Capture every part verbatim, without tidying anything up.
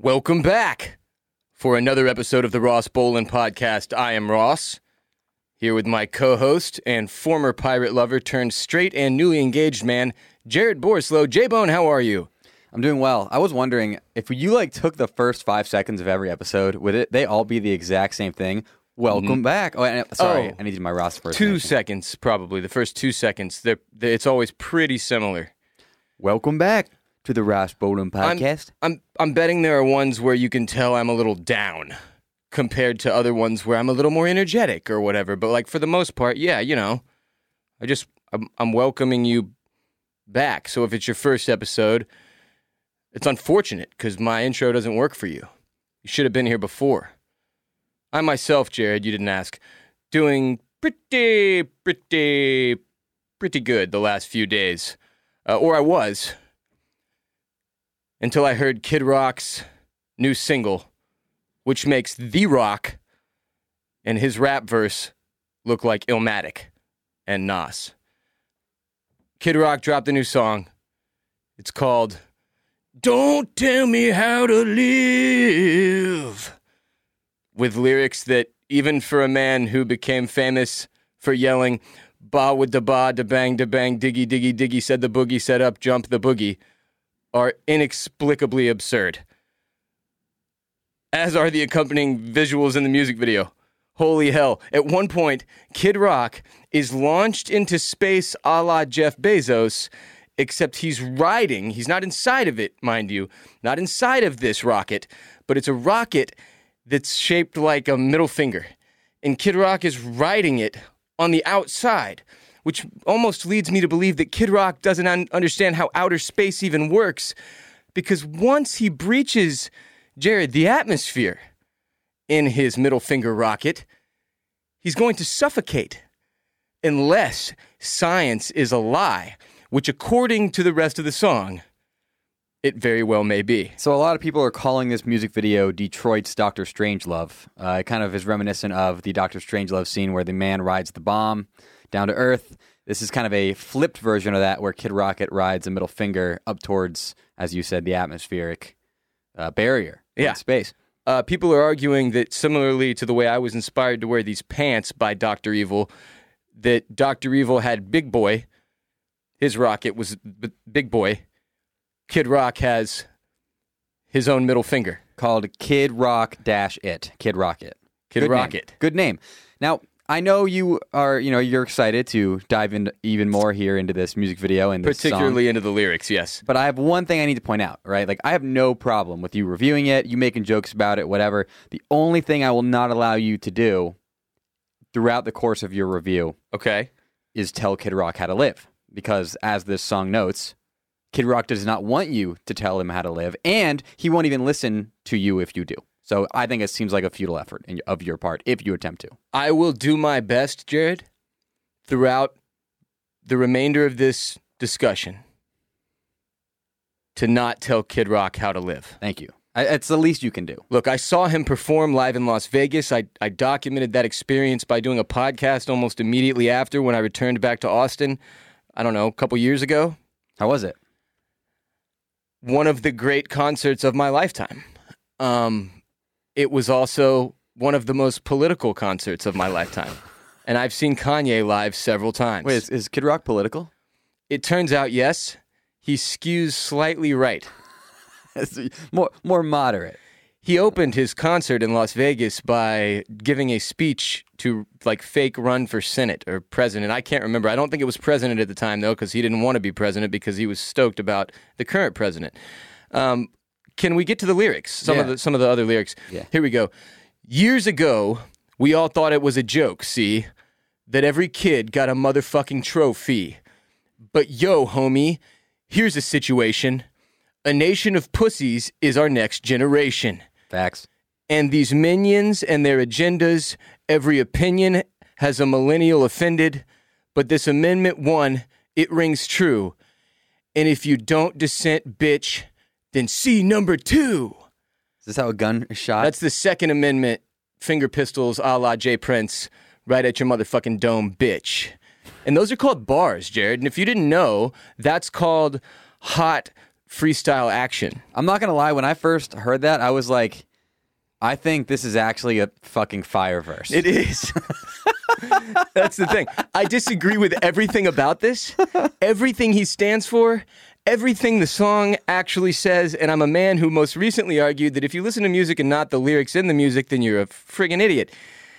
Welcome back for another episode of the Ross Bolin Podcast. I am Ross, here with my co-host and former pirate lover turned straight and newly engaged man, Jared Borslow. J-Bone, how are you? I'm doing well. I was wondering, if you like took the first five seconds of every episode, would it they all be the exact same thing? Welcome mm. back. Oh, and, sorry, oh, I needed my Ross first. Two seconds, probably. The first two seconds. They're, they're, it's always pretty similar. Welcome back to the Ross Bolin Podcast. I'm, I'm I'm betting there are ones where you can tell I'm a little down compared to other ones where I'm a little more energetic or whatever. But like for the most part, yeah, you know, I just I'm, I'm welcoming you back. So if it's your first episode, it's unfortunate because my intro doesn't work for you. You should have been here before. I myself, Jared, you didn't ask, doing pretty, pretty, pretty good the last few days. Uh, or I was, until I heard Kid Rock's new single, which makes The Rock and his rap verse look like Illmatic and Nas. Kid Rock dropped a new song. It's called Don't Tell Me How to Live, with lyrics that, even for a man who became famous for yelling, ba with da ba, da bang, da bang, diggy, diggy, diggy, said the boogie, set up, jump the boogie, are inexplicably absurd. As are the accompanying visuals in the music video. Holy hell. At one point, Kid Rock is launched into space a la Jeff Bezos, except he's riding, he's not inside of it, mind you, not inside of this rocket, but it's a rocket that's shaped like a middle finger. And Kid Rock is riding it on the outside, which almost leads me to believe that Kid Rock doesn't un- understand how outer space even works, because once he breaches, Jared, the atmosphere in his middle finger rocket, he's going to suffocate, unless science is a lie, which according to the rest of the song, it very well may be. So a lot of people are calling this music video Detroit's Doctor Strangelove. Uh, it kind of is reminiscent of the Doctor Strangelove scene where the man rides the bomb down to Earth. This is kind of a flipped version of that where Kid Rocket rides a middle finger up towards, as you said, the atmospheric uh, barrier yeah. in space. Uh, people are arguing that similarly to the way I was inspired to wear these pants by Doctor Evil, that Doctor Evil had Big Boy, his rocket was B- Big Boy, Kid Rock has his own middle finger. Called Kid Rock Dash It. Kid Rocket. Kid Good Rocket. Name. Good name. Now, I know you are, you know, you're excited to dive in even more here into this music video and this particularly song. into the lyrics, yes. But I have one thing I need to point out, right? Like, I have no problem with you reviewing it, you making jokes about it, whatever. The only thing I will not allow you to do throughout the course of your review, okay, is tell Kid Rock how to live. Because as this song notes, Kid Rock does not want you to tell him how to live, and he won't even listen to you if you do. So I think it seems like a futile effort in, of your part if you attempt to. I will do my best, Jared, throughout the remainder of this discussion to not tell Kid Rock how to live. Thank you. I, it's the least you can do. Look, I saw him perform live in Las Vegas. I, I documented that experience by doing a podcast almost immediately after when I returned back to Austin, I don't know, a couple years ago. How was it? One of the great concerts of my lifetime. Um, it was also one of the most political concerts of my lifetime. And I've seen Kanye live several times. Wait, is, is Kid Rock political? It turns out, yes. He skews slightly right. more, more moderate. He opened his concert in Las Vegas by giving a speech to, like, fake run for Senate or president. I can't remember. I don't think it was president at the time, though, because he didn't want to be president because he was stoked about the current president. Um, can we get to the lyrics? Some yeah. of the some of the other lyrics. Yeah. Here we go. Years ago, we all thought it was a joke, see, that every kid got a motherfucking trophy. But yo, homie, here's a situation. A nation of pussies is our next generation. Facts. And these minions and their agendas, every opinion has a millennial offended, but this amendment one, it rings true. And if you don't dissent, bitch, then see number two. Is this how a gun is shot? That's the Second Amendment, finger pistols a la Jay Prince, right at your motherfucking dome, bitch. And those are called bars, Jared. And if you didn't know, that's called hot freestyle action. I'm not going to lie. When I first heard that, I was like, I think this is actually a fucking fire verse. It is. That's the thing. I disagree with everything about this, everything he stands for, everything the song actually says, and I'm a man who most recently argued that if you listen to music and not the lyrics in the music, then you're a friggin' idiot.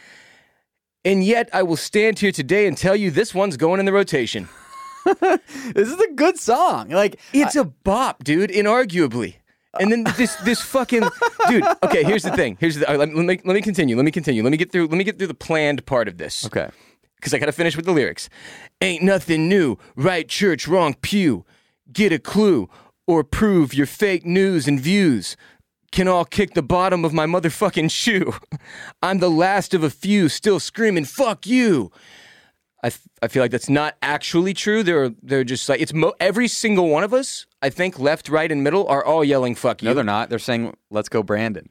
And yet, I will stand here today and tell you this one's going in the rotation. This is a good song. Like It's I- a bop, dude, inarguably. And then this this fucking dude. Okay, here's the thing. Here's the. Uh, let, let me let me continue. Let me continue. Let me get through. Let me get through the planned part of this. Okay. Because I got to finish with the lyrics. Ain't nothing new. Right church, wrong pew. Get a clue or prove your fake news and views can all kick the bottom of my motherfucking shoe. I'm the last of a few still screaming, fuck you. I, f- I feel like that's not actually true. They're they're just like, it's mo- every single one of us, I think, left, right, and middle, are all yelling, fuck you. No, they're not. They're saying, let's go, Brandon.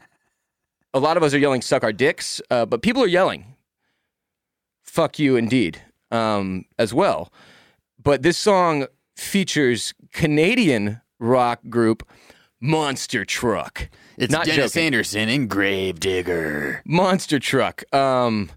A lot of us are yelling, suck our dicks, uh, but people are yelling, fuck you indeed, um, as well. But this song features Canadian rock group Monster Truck. It's Not Dennis joking. Anderson and Gravedigger. Monster Truck, um,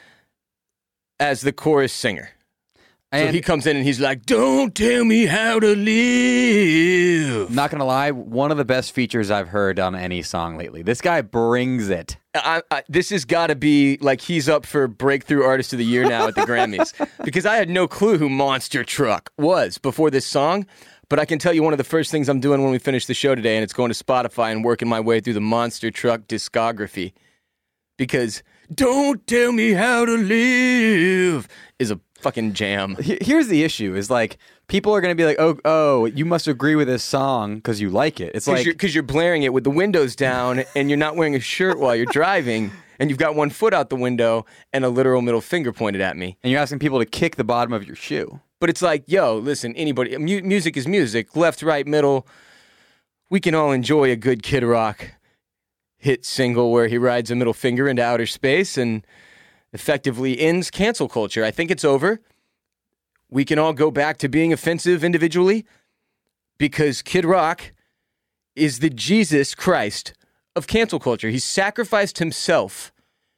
as the chorus singer. So And he comes in and he's like, don't tell me how to live. not gonna lie, one of the best features I've heard on any song lately. This guy brings it. I, I, this has got to be like he's up for Breakthrough Artist of the Year now at the Grammys. Because I had no clue who Monster Truck was before this song. But I can tell you one of the first things I'm doing when we finish the show today, and it's going to Spotify and working my way through the Monster Truck discography. Because don't tell me how to live is a fucking jam. He- Here's the issue: is like people are gonna be like, "Oh, oh, you must agree with this song because you like it." It's Because like you're, 'cause you're blaring it with the windows down and you're not wearing a shirt while you're driving and you've got one foot out the window and a literal middle finger pointed at me. and you're asking people to kick the bottom of your shoe. But it's like, yo, listen, anybody, mu- music is music, left, right, middle. We can all enjoy a good Kid Rock hit single where he rides a middle finger into outer space and effectively ends cancel culture. I think it's over. We can all go back to being offensive individually because Kid Rock is the Jesus Christ of cancel culture. He sacrificed himself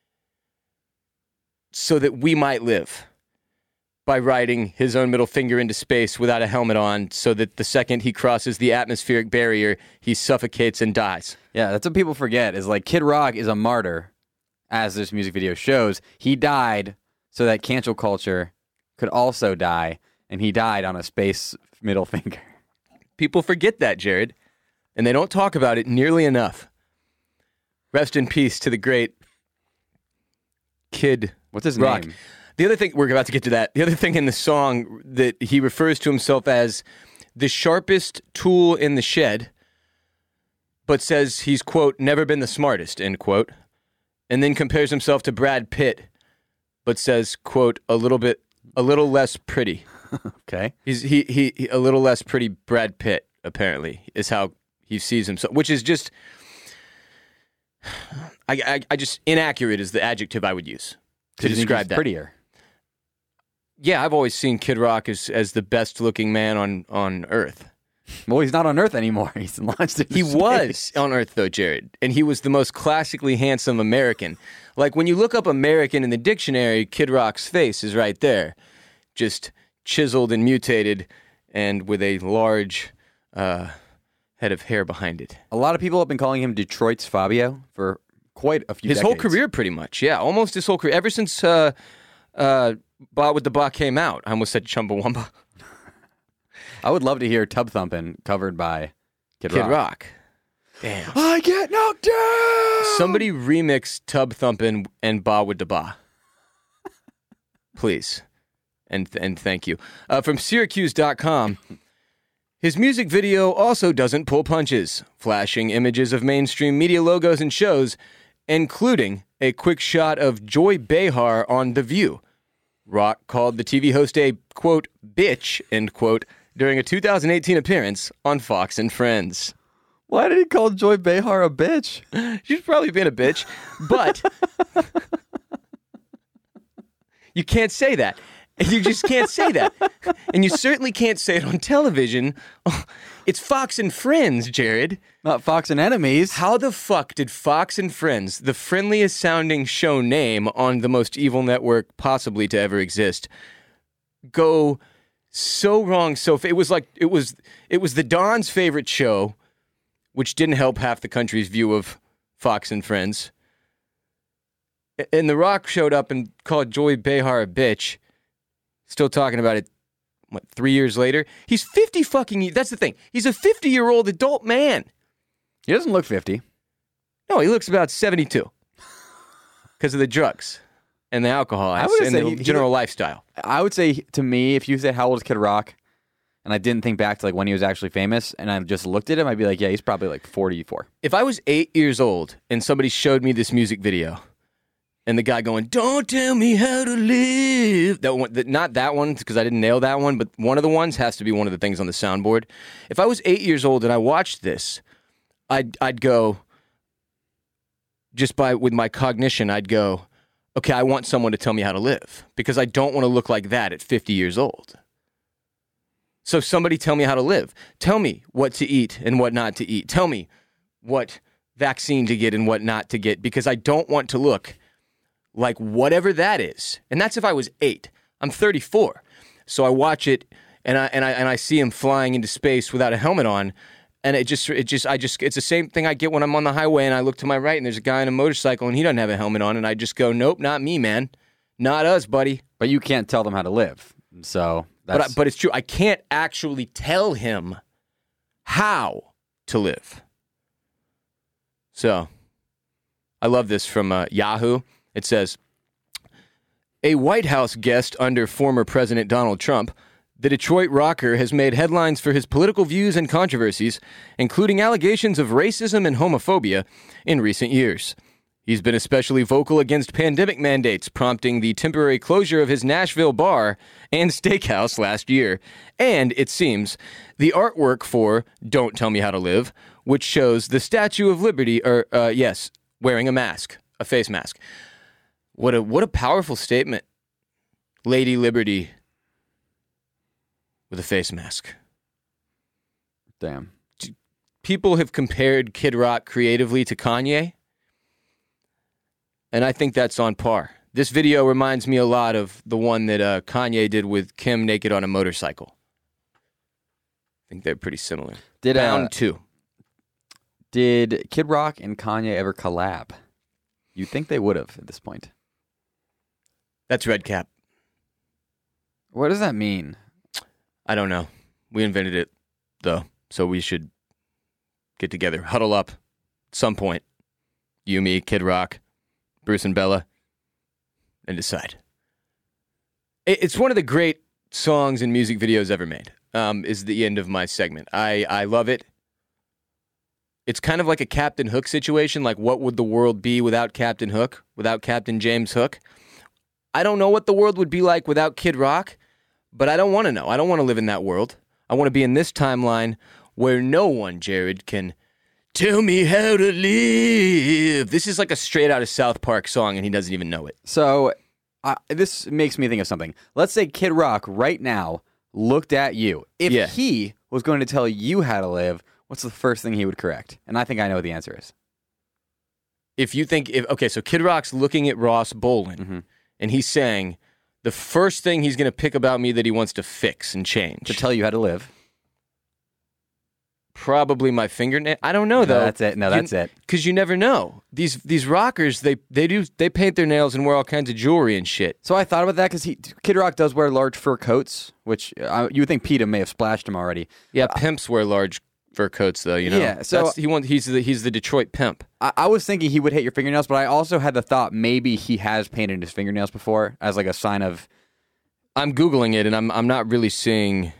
so that we might live by riding his own middle finger into space without a helmet on so that the second he crosses the atmospheric barrier, he suffocates and dies. Yeah, that's what people forget. Is like Kid Rock is a martyr, as this music video shows. He died so that cancel culture could also die, and he died on a space middle finger. People forget that, Jared, and they don't talk about it nearly enough. Rest in peace to the great Kid What's his Rock. name? The other thing, we're about to get to that. The other thing in the song that he refers to himself as the sharpest tool in the shed, but says he's, quote, never been the smartest, end quote, and then compares himself to Brad Pitt, but says, quote, a little bit, a little less pretty. Okay. He's he, he he a little less pretty Brad Pitt, apparently, is how he sees himself, which is just, I, I, I just, inaccurate is the adjective I would use to Do you think describe he's that. prettier. Yeah, I've always seen Kid Rock as, as the best looking man on, on Earth. Well, he's not on Earth anymore. He's launched into He space. was on Earth, though, Jared, and he was the most classically handsome American. Like, when you look up American in the dictionary, Kid Rock's face is right there, just chiseled and mutated and with a large uh, head of hair behind it. A lot of people have been calling him Detroit's Fabio for quite a few His whole decades. career, pretty much, yeah, almost his whole career. Ever since uh, uh, Ba with the Ba came out, I almost said Chumbawamba. I would love to hear Tub Thumpin' covered by Kid, Kid Rock. Rock. Damn. I get knocked down! Somebody remix Tub Thumpin' and Ba with the Ba. Please. And and thank you. Uh, from Syracuse dot com, his music video also doesn't pull punches, flashing images of mainstream media logos and shows, including a quick shot of Joy Behar on The View. Rock called the T V host a, quote, bitch, end quote, during a two thousand eighteen appearance on Fox and Friends. Why did he call Joy Behar a bitch? She's probably been a bitch, but you can't say that. And you just can't say that. And you certainly can't say it on television. It's Fox and Friends, Jared. Not Fox and Enemies. How the fuck did Fox and Friends, the friendliest sounding show name on the most evil network possibly to ever exist, go so wrong? So it was like it was it was the Don's favorite show, which didn't help half the country's view of Fox and Friends. And The Rock showed up and called Joy Behar a bitch. Still talking about it, what, three years later? He's fifty fucking... That's the thing. He's a fifty-year-old adult man. He doesn't look fifty. No, he looks about seventy-two. Because of the drugs and the alcohol I would and say the he- general he- lifestyle. I would say, to me, if you said, how old is Kid Rock? And I didn't think back to like when he was actually famous, and I just looked at him, I'd be like, yeah, he's probably like forty-four. If I was eight years old and somebody showed me this music video... And the guy going, "Don't tell me how to live." That one, that, not that one, because I didn't nail that one, but one of the ones has to be one of the things on the soundboard. If I was eight years old and I watched this, I'd I'd go, just by with my cognition, I'd go, okay, I want someone to tell me how to live because I don't want to look like that at fifty years old. So somebody tell me how to live. Tell me what to eat and what not to eat. Tell me what vaccine to get and what not to get because I don't want to look like whatever that is. And that's if I was eight. I'm thirty-four. So I watch it and I and I and I see him flying into space without a helmet on. And it just it just I just it's the same thing I get when I'm on the highway and I look to my right and there's a guy on a motorcycle and he doesn't have a helmet on and I just go, "Nope, not me, man. Not us, buddy." But you can't tell them how to live. So that's... But I, but it's true. I can't actually tell him how to live. So I love this from uh, Yahoo. It says, a White House guest under former President Donald Trump, the Detroit rocker has made headlines for his political views and controversies, including allegations of racism and homophobia in recent years. He's been especially vocal against pandemic mandates, prompting the temporary closure of his Nashville bar and steakhouse last year. And, it seems, the artwork for Don't Tell Me How to Live, which shows the Statue of Liberty, or, uh, yes, wearing a mask, a face mask. What a what a powerful statement. Lady Liberty with a face mask. Damn. People have compared Kid Rock creatively to Kanye, and I think that's on par. This video reminds me a lot of the one that uh, Kanye did with Kim naked on a motorcycle. I think they're pretty similar. Did, Bound uh, two. Did Kid Rock and Kanye ever collab? You'd think they would have at this point. That's Red Cap. What does that mean? I don't know. We invented it, though, so we should get together, huddle up at some point. You, me, Kid Rock, Bruce and Bella, and decide. It's one of the great songs and music videos ever made, um, is the end of my segment. I, I love it. It's kind of like a Captain Hook situation, like what would the world be without Captain Hook, without Captain James Hook? I don't know what the world would be like without Kid Rock, but I don't want to know. I don't want to live in that world. I want to be in this timeline where no one, Jared, can tell me how to live. This is like a straight out of South Park song, and he doesn't even know it. So uh, this makes me think of something. Let's say Kid Rock right now looked at you. If Yeah. he was going to tell you how to live, what's the first thing he would correct? And I think I know what the answer is. If you think, if okay, so Kid Rock's looking at Ross Bolin, Mm-hmm. and he's saying the first thing he's going to pick about me that he wants to fix and change. To tell you how to live. Probably my fingernail. I don't know, though. No, that's it. No, that's it. Because you never know. These these rockers, they they do they paint their nails and wear all kinds of jewelry and shit. So I thought about that because Kid Rock does wear large fur coats, which uh, you would think PETA may have splashed him already. Yeah, pimps wear large fur coats, though. You know. Yeah, so- That's, he wants he's the he's the Detroit pimp. I, I was thinking he would hit your fingernails, but I also had the thought maybe he has painted his fingernails before as like a sign of... I'm Googling it, and I'm I'm not really seeing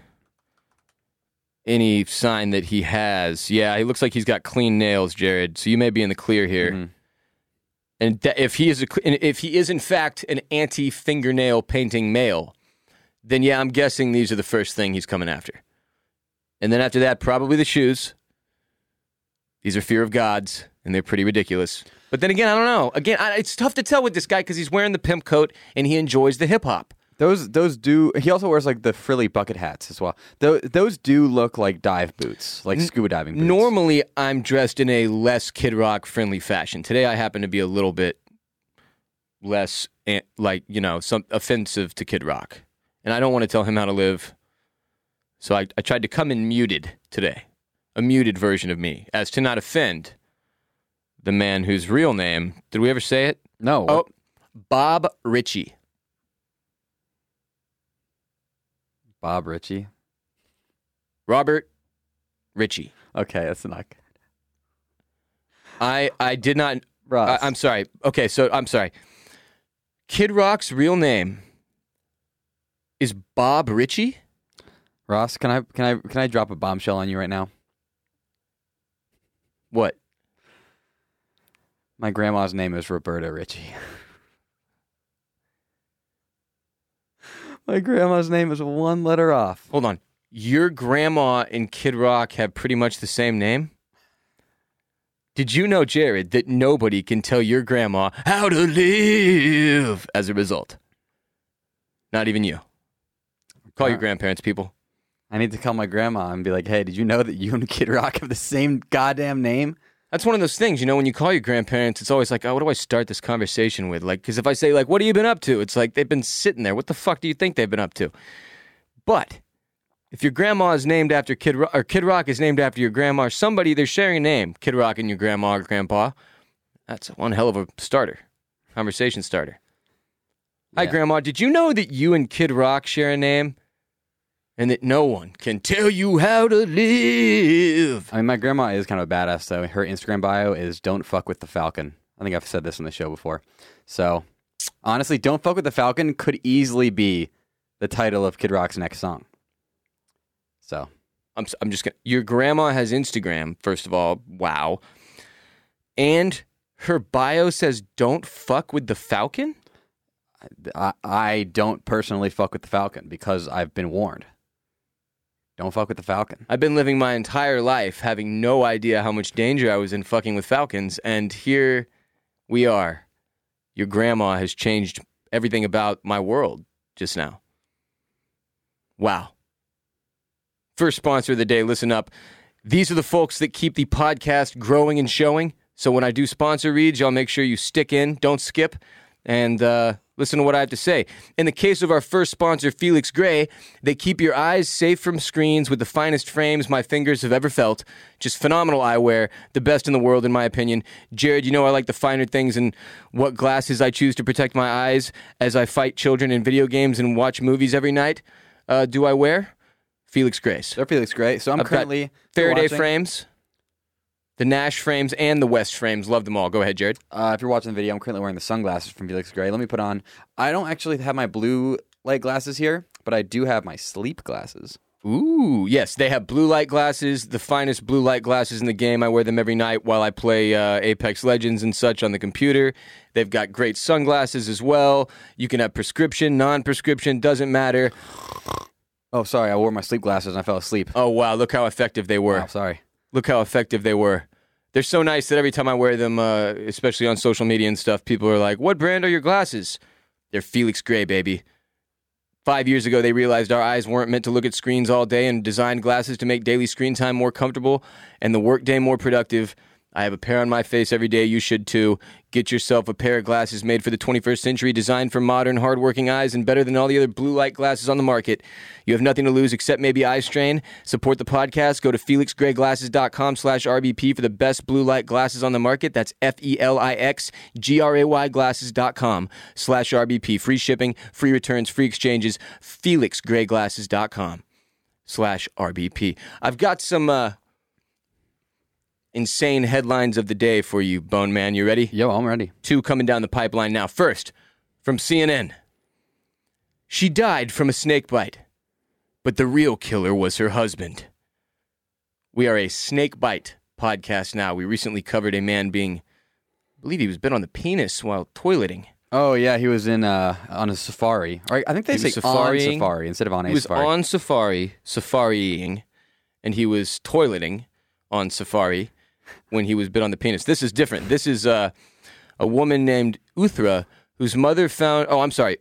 any sign that he has. Yeah, he looks like he's got clean nails, Jared. So you may be in the clear here. Mm-hmm. And that, if he is a, if he is in fact an anti-fingernail painting male, then yeah, I'm guessing these are the first thing he's coming after. And then after that, probably the shoes. These are fear of gods, and they're pretty ridiculous. But then again, I don't know. Again, I, it's tough to tell with this guy because he's wearing the pimp coat and he enjoys the hip hop. Those those do. He also wears like the frilly bucket hats as well. Those those do look like dive boots, like scuba diving boots. Normally, I'm dressed in a less Kid Rock friendly fashion. Today, I happen to be a little bit less, like, you know, some offensive to Kid Rock. And I don't want to tell him how to live. So I, I tried to come in muted today. A muted version of me, as to not offend the man whose real name, did we ever say it? No. Oh, Bob Ritchie. Bob Ritchie. Robert Ritchie. Okay, that's not good. I I did not. Ross. I, I'm sorry. Okay, so I'm sorry. Kid Rock's real name is Bob Ritchie. Ross, can I can I can I drop a bombshell on you right now? What? My grandma's name is Roberta Ritchie. My grandma's name is one letter off. Hold on. Your grandma and Kid Rock have pretty much the same name? Did you know, Jared, that nobody can tell your grandma how to live as a result? Not even you. Call your grandparents, people. I need to call my grandma and be like, hey, did you know that you and Kid Rock have the same goddamn name? That's one of those things, you know, when you call your grandparents, it's always like, oh, what do I start this conversation with? Like, because if I say, like, what have you been up to? It's like, they've been sitting there. What the fuck do you think they've been up to? But if your grandma is named after Kid Rock, or Kid Rock is named after your grandma, or somebody, they're sharing a name, Kid Rock and your grandma or grandpa, that's one hell of a starter, conversation starter. Yeah. Hi, Grandma, did you know that you and Kid Rock share a name? And that no one can tell you how to live. I mean, my grandma is kind of a badass, though. Her Instagram bio is "Don't fuck with the Falcon." I think I've said this on the show before. So, honestly, "Don't fuck with the Falcon" could easily be the title of Kid Rock's next song. So, I'm I'm just gonna. Your grandma has Instagram, first of all. Wow. And her bio says, "Don't fuck with the Falcon." I, I don't personally fuck with the Falcon because I've been warned. Don't fuck with the Falcon. I've been living my entire life having no idea how much danger I was in fucking with falcons, and here we are. Your grandma has changed everything about my world just now. Wow. First sponsor of the day, listen up. These are the folks that keep the podcast growing and showing, so when I do sponsor reads, y'all make sure you stick in, don't skip, and uh, listen to what I have to say. In the case of our first sponsor, Felix Gray, they keep your eyes safe from screens with the finest frames my fingers have ever felt. Just phenomenal eyewear, the best in the world, in my opinion. Jared, you know I like the finer things and what glasses I choose to protect my eyes as I fight children in video games and watch movies every night. Uh, do I wear? Felix Grays. They're Felix Gray. So I'm I've currently Faraday watching. frames, the Nash frames, and the West frames. Love them all. Go ahead, Jared. Uh, if you're watching the video, I'm currently wearing the sunglasses from Felix Gray. Let me put on. I don't actually have my blue light glasses here, but I do have my sleep glasses. Ooh, yes. They have blue light glasses, the finest blue light glasses in the game. I wear them every night while I play uh, Apex Legends and such on the computer. They've got great sunglasses as well. You can have prescription, non-prescription, doesn't matter. Oh, sorry. I wore my sleep glasses and I fell asleep. Oh, wow. Look how effective they were. Wow, sorry. Look how effective they were. They're so nice that every time I wear them, uh, especially on social media and stuff, people are like, what brand are your glasses? They're Felix Gray, baby. Five years ago, they realized our eyes weren't meant to look at screens all day and designed glasses to make daily screen time more comfortable and the workday more productive. I have a pair on my face every day. You should too. Get yourself a pair of glasses made for the twenty-first century, designed for modern, hardworking eyes, and better than all the other blue light glasses on the market. You have nothing to lose except maybe eye strain. Support the podcast. Go to felixgrayglasses.com slash RBP for the best blue light glasses on the market. That's F-E-L-I-X-G-R-A-Y glasses.com slash RBP. Free shipping, free returns, free exchanges. felixgrayglasses.com slash RBP. I've got some... Uh, insane headlines of the day for you, Bone Man. You ready? Yo, I'm ready. Two coming down the pipeline now. First, from C N N. She died from a snake bite, but the real killer was her husband. We are a snake bite podcast now. We recently covered a man being, I believe he was bit on the penis while toileting. Oh, yeah, he was in uh, on a safari. All right, I think they He say was on safarying. safari instead of on a He was safari. on safari, safarying, and he was toileting on safari when he was bit on the penis. This is different. This is uh, a woman named Uthra whose mother found... Oh, I'm sorry.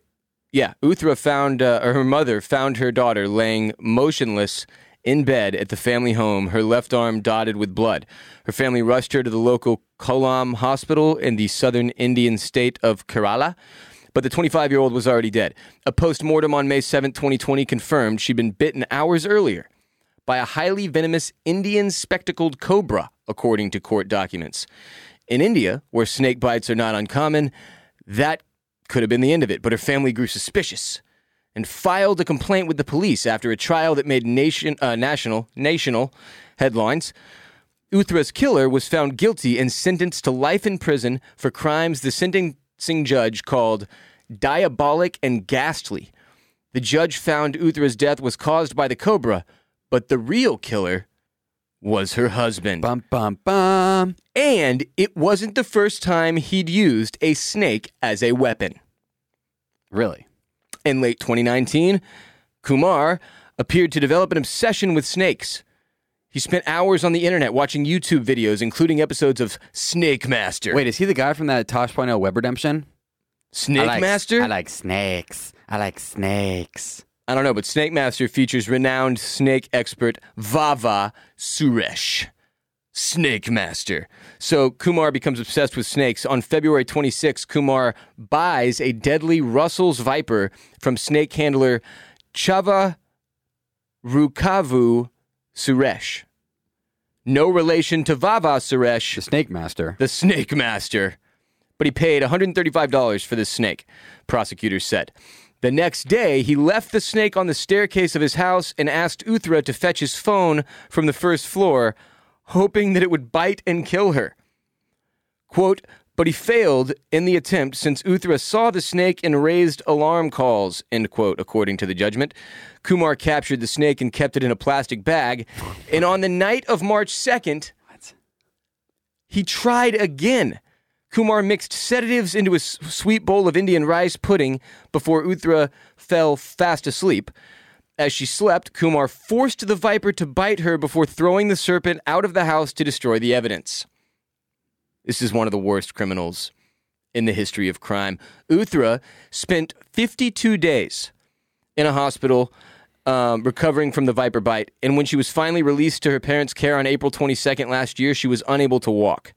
Yeah, Uthra found, uh, or her mother found her daughter laying motionless in bed at the family home, her left arm dotted with blood. Her family rushed her to the local Kollam hospital in the southern Indian state of Kerala, but the twenty-five-year-old was already dead. A post-mortem on May seventh, twenty twenty confirmed she'd been bitten hours earlier by a highly venomous Indian spectacled cobra, according to court documents. In India, where snake bites are not uncommon, that could have been the end of it, but her family grew suspicious and filed a complaint with the police after a trial that made nation, uh, national, national headlines. Uthra's killer was found guilty and sentenced to life in prison for crimes the sentencing judge called diabolic and ghastly. The judge found Uthra's death was caused by the cobra, but the real killer was her husband. Bum, bum, bum. And it wasn't the first time he'd used a snake as a weapon. Really? In late twenty nineteen, Kumar appeared to develop an obsession with snakes. He spent hours on the internet watching YouTube videos, including episodes of Snake Master. Wait, is he the guy from that Tosh point oh Web Redemption? Snake I like, Master? I like snakes. I like snakes. I don't know, but Snake Master features renowned snake expert Vava Suresh. Snake Master. So Kumar becomes obsessed with snakes. On February twenty-sixth, Kumar buys a deadly Russell's Viper from snake handler Chava Rukavu Suresh. No relation to Vava Suresh, The Snake Master. the Snake Master. But he paid one hundred thirty-five dollars for this snake, prosecutors said. The next day, he left the snake on the staircase of his house and asked Uthra to fetch his phone from the first floor, hoping that it would bite and kill her. Quote, but he failed in the attempt since Uthra saw the snake and raised alarm calls, end quote, according to the judgment. Kumar captured the snake and kept it in a plastic bag. And on the night of March second, What? he tried again. Kumar mixed sedatives into a s- sweet bowl of Indian rice pudding before Uthra fell fast asleep. As she slept, Kumar forced the viper to bite her before throwing the serpent out of the house to destroy the evidence. This is one of the worst criminals in the history of crime. Uthra spent fifty-two days in a hospital um, recovering from the viper bite, and when she was finally released to her parents' care on April twenty-second last year, she was unable to walk.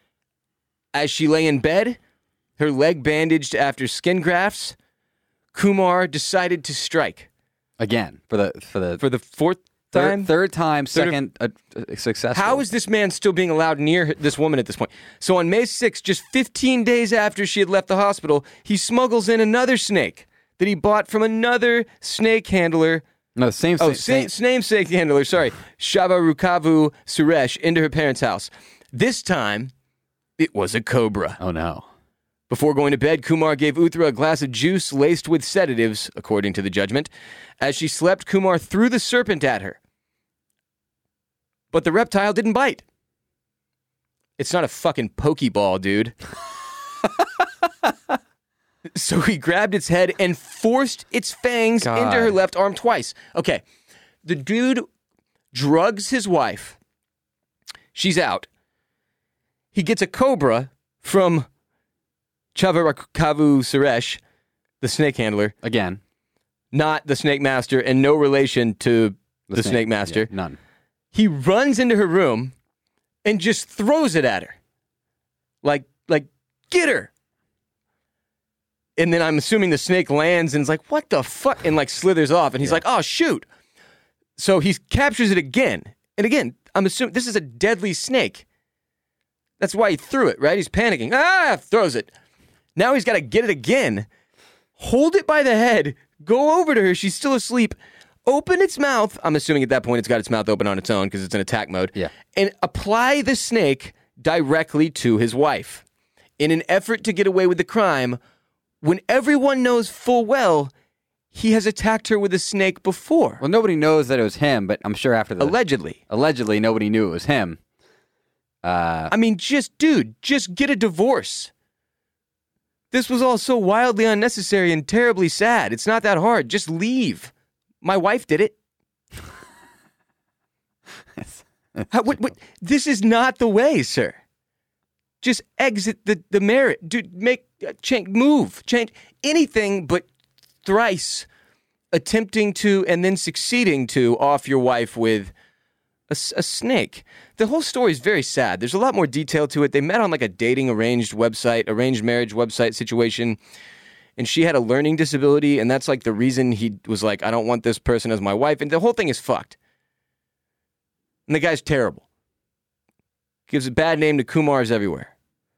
As she lay in bed, her leg bandaged after skin grafts, Kumar decided to strike. Again, for the for the For the fourth third, time? third time, Third of- second uh, uh, successful. How is this man still being allowed near this woman at this point? So on May sixth, just fifteen days after she had left the hospital, he smuggles in another snake that he bought from another snake handler. No, same. Oh, same, same, namesake handler, sorry. Shava Rukavu Suresh into her parents' house. This time, it was a cobra. Oh no. Before going to bed, Kumar gave Uthra a glass of juice laced with sedatives, according to the judgment. As she slept, Kumar threw the serpent at her. But the reptile didn't bite. It's not a fucking pokeball, dude. So he grabbed its head and forced its fangs God. into her left arm twice. Okay, the dude drugs his wife. She's out. He gets a cobra from Chavarakavu Suresh, the snake handler, Again, not the snake master, and no relation to the, the snake, master. yeah, none. He runs into her room and just throws it at her. Like, like, get her. And then I'm assuming the snake lands and is like, what the fuck? And like slithers off. And he's Yeah. like, oh, shoot. So he captures it again. And again, I'm assuming this is a deadly snake. That's why he threw it, right? He's panicking. Ah, throws it. Now he's got to get it again, hold it by the head, go over to her. She's still asleep. Open its mouth. I'm assuming at that point it's got its mouth open on its own because it's in attack mode. Yeah. And apply the snake directly to his wife in an effort to get away with the crime when everyone knows full well he has attacked her with a snake before. Well, nobody knows that it was him, but I'm sure after the Allegedly. allegedly nobody knew it was him. Uh, I mean, just, dude, just get a divorce. This was all so wildly unnecessary and terribly sad. It's not that hard. Just leave. My wife did it. How, what, what? This is not the way, sir. Just exit the, the marriage. Dude, make, uh, change, move, change anything but thrice attempting to and then succeeding to off your wife with a, a snake. The whole story is very sad. There's a lot more detail to it. They met on like a dating arranged website, arranged marriage website situation, and she had a learning disability, and that's like the reason he was like, I don't want this person as my wife, and the whole thing is fucked. And the guy's terrible. Gives a bad name to Kumars everywhere.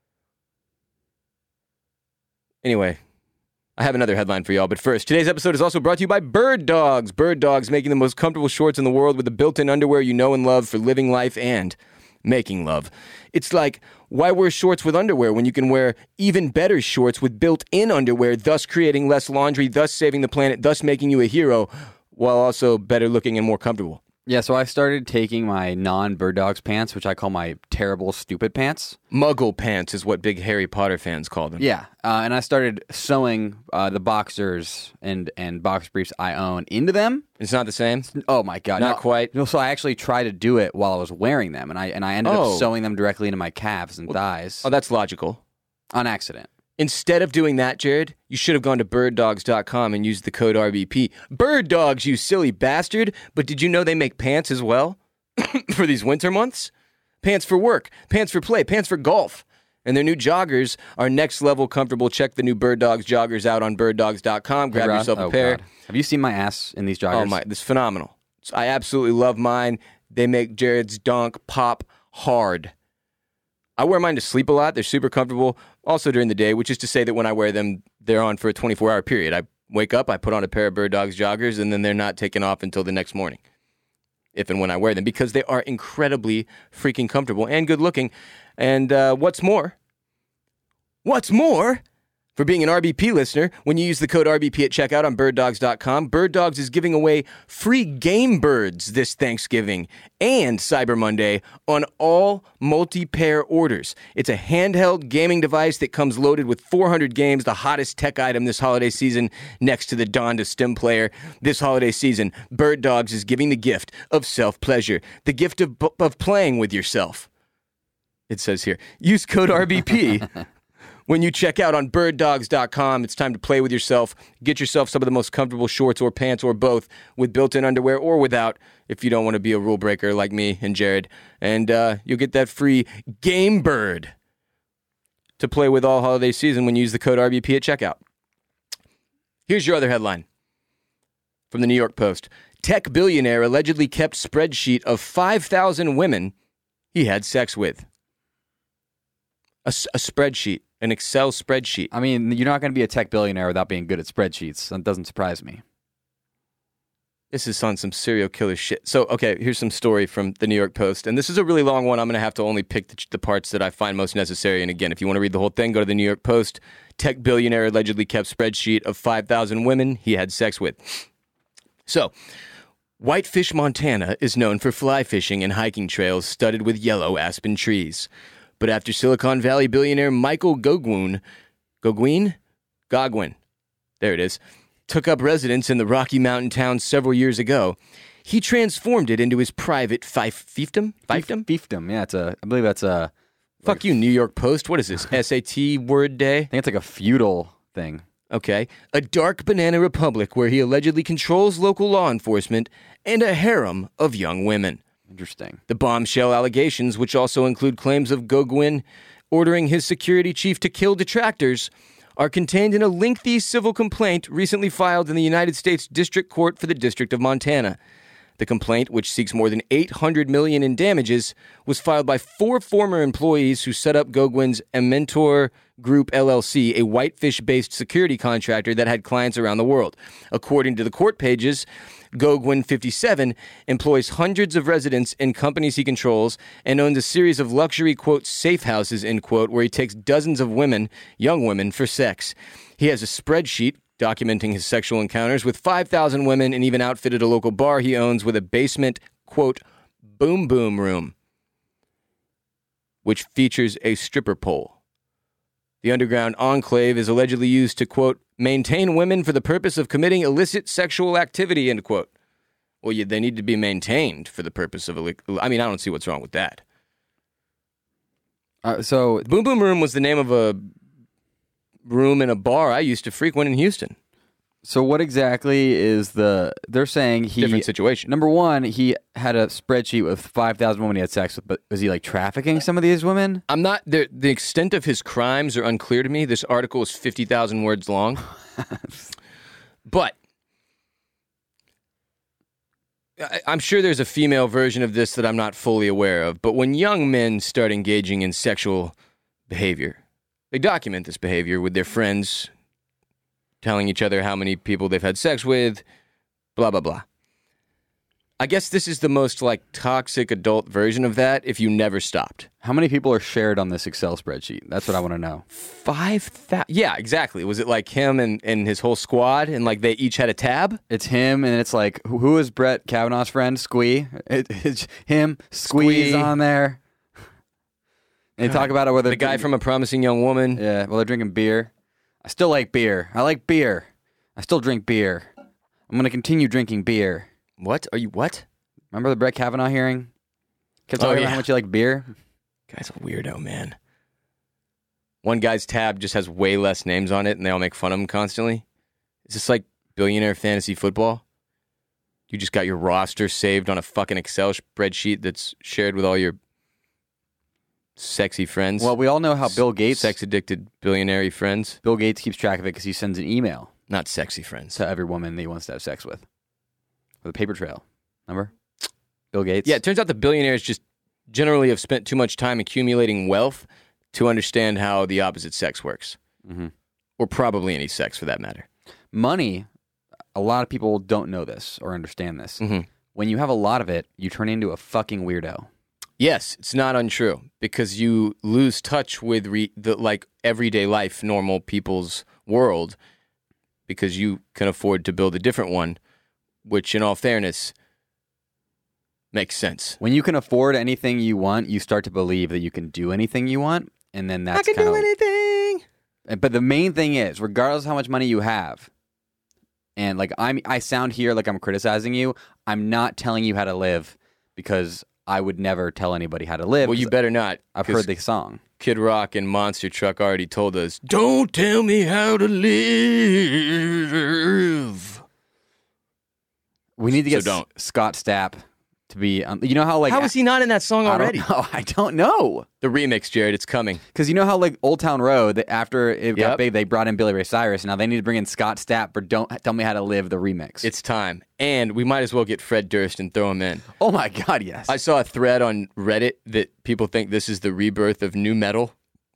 Anyway, I have another headline for y'all, but first, today's episode is also brought to you by Bird Dogs. Bird Dogs, making the most comfortable shorts in the world with the built-in underwear you know and love for living life and making love. It's like, why wear shorts with underwear when you can wear even better shorts with built-in underwear, thus creating less laundry, thus saving the planet, thus making you a hero, while also better looking and more comfortable. Yeah, so I started taking my non-Bird Dogs pants, which I call my terrible, stupid pants. Muggle pants is what big Harry Potter fans call them. Yeah, uh, and I started sewing uh, the boxers and, and box briefs I own into them. It's not the same? Oh, my God. Not no, quite? No, so I actually tried to do it while I was wearing them, and I and I ended Oh. up sewing them directly into my calves and thighs Oh, that's logical. on accident. Instead of doing that, Jared, you should have gone to bird dogs dot com and used the code R B P. Bird Dogs, you silly bastard. But did you know they make pants as well for these winter months? Pants for work, pants for play, pants for golf. And their new joggers are next level comfortable. Check the new Bird Dogs joggers out on bird dogs dot com. Grab Hey, Rod. yourself a Oh, pair. God. Have you seen my ass in these joggers? Oh, my, this is phenomenal. I absolutely love mine. They make Jared's donk pop hard. I wear mine to sleep a lot. They're super comfortable. Also during the day, which is to say that when I wear them, they're on for a twenty-four hour period. I wake up, I put on a pair of Bird Dogs joggers, and then they're not taken off until the next morning, if and when I wear them, because they are incredibly freaking comfortable and good looking. And uh, what's more, what's more, for being an R B P listener, when you use the code R B P at checkout on bird dogs dot com, Bird Dogs is giving away free game birds this Thanksgiving and Cyber Monday on all multi-pair orders. It's a handheld gaming device that comes loaded with four hundred games, the hottest tech item this holiday season, next to the Donda Stim player. This holiday season, Bird Dogs is giving the gift of self-pleasure, the gift of, of playing with yourself. It says here, use code R B P. When you check out on bird dogs dot com, it's time to play with yourself. Get yourself some of the most comfortable shorts or pants or both with built-in underwear or without if you don't want to be a rule breaker like me and Jared. And uh, you'll get that free Game Bird to play with all holiday season when you use the code R B P at checkout. Here's your other headline from the New York Post. Tech billionaire allegedly kept spreadsheet of five thousand women he had sex with. A, a spreadsheet. An Excel spreadsheet. I mean, you're not going to be a tech billionaire without being good at spreadsheets. That doesn't surprise me. This is on some serial killer shit. So, okay, here's some story from the New York Post. And this is a really long one. I'm going to have to only pick the, the parts that I find most necessary. And again, if you want to read the whole thing, go to the New York Post. Tech billionaire allegedly kept spreadsheet of five thousand women he had sex with. So, Whitefish, Montana is known for fly fishing and hiking trails studded with yellow aspen trees. But after Silicon Valley billionaire Michael Goguen, Goguen? Goguen, there it is, took up residence in the Rocky Mountain town several years ago, he transformed it into his private fief- fiefdom? Fiefdom? Fiefdom, yeah. It's a, I believe that's a... Fuck like, you, New York Post. What is this, S A T word day? I think it's like a feudal thing. Okay. A dark banana republic where he allegedly controls local law enforcement and a harem of young women. Interesting. The bombshell allegations, which also include claims of Goguen ordering his security chief to kill detractors, are contained in a lengthy civil complaint recently filed in the United States District Court for the District of Montana. The complaint, which seeks more than eight hundred million dollars in damages, was filed by four former employees who set up Gogwen's Mentor Group L L C, a Whitefish-based security contractor that had clients around the world. According to the court pages, Goguen, fifty-seven, employs hundreds of residents in companies he controls and owns a series of luxury, quote, safe houses, end quote, where he takes dozens of women, young women, for sex. He has a spreadsheet documenting his sexual encounters with five thousand women and even outfitted a local bar he owns with a basement, quote, boom boom room, which features a stripper pole. The underground enclave is allegedly used to, quote, maintain women for the purpose of committing illicit sexual activity, end quote. Well, yeah, they need to be maintained for the purpose of, illi- I mean, I don't see what's wrong with that. Uh, so, Boom Boom Room was the name of a room in a bar I used to frequent in Houston. So what exactly is the? They're saying he Different situation. Number one, he had a spreadsheet with five thousand women he had sex with, but was he like trafficking some of these women? I'm not the the extent of his crimes are unclear to me. This article is fifty thousand words long, but I, I'm sure there's a female version of this that I'm not fully aware of. But when young men start engaging in sexual behavior, they document this behavior with their friends, telling each other how many people they've had sex with, blah, blah, blah. I guess this is the most, like, toxic adult version of that if you never stopped. How many people are shared on this Excel spreadsheet? That's what I want to know. Five thousand? Yeah, exactly. Was it like him and, and his whole squad, and, like, they each had a tab? It's him, and it's like, who, who is Brett Kavanaugh's friend? Squee? It, it's him, Squee's Squee. on there. And they talk about it whether The guy from A Promising Young Woman. Yeah, well, they're drinking beer. I still like beer. I like beer. I still drink beer. I'm going to continue drinking beer. What? Are you what? Remember the Brett Kavanaugh hearing? Kept Oh, talking yeah. about how much you like beer? Guy's a weirdo, man. One guy's tab just has way less names on it, and they all make fun of him constantly. Is this like billionaire fantasy football? You just got your roster saved on a fucking Excel spreadsheet that's shared with all your sexy friends. Well, we all know how Bill Gates Sex-addicted billionaire friends. Bill Gates keeps track of it because he sends an email Not sexy friends. to every woman that he wants to have sex with. With a paper trail. Remember? Bill Gates? Yeah, it turns out the billionaires just generally have spent too much time accumulating wealth to understand how the opposite sex works. Mm-hmm. Or probably any sex, for that matter. Money, a lot of people don't know this or understand this. Mm-hmm. When you have a lot of it, you turn into a fucking weirdo. Yes, it's not untrue, because you lose touch with re- the like everyday life, normal people's world, because you can afford to build a different one, which, in all fairness, makes sense. When you can afford anything you want, you start to believe that you can do anything you want, and then that's I can kind do of. anything. But the main thing is, regardless of how much money you have, and like I'm, I sound here like I'm criticizing you. I'm not telling you how to live because I would never tell anybody how to live. Well, you better not. I've 'cause heard the song. Kid Rock and Monster Truck already told us, "Don't tell me how to live." We need to So get don't. S- Scott Stapp to be. Um, you know how like How is he not in that song I already? don't know. I don't know. The remix, Jared, it's coming. Because you know how like Old Town Road, that after it got Yep. big, they brought in Billy Ray Cyrus. And now they need to bring in Scott Stapp for "Don't Tell Me How to Live" the remix. It's time. And we might as well get Fred Durst and throw him in. oh my god, yes. I saw a thread on Reddit that people think this is the rebirth of new metal.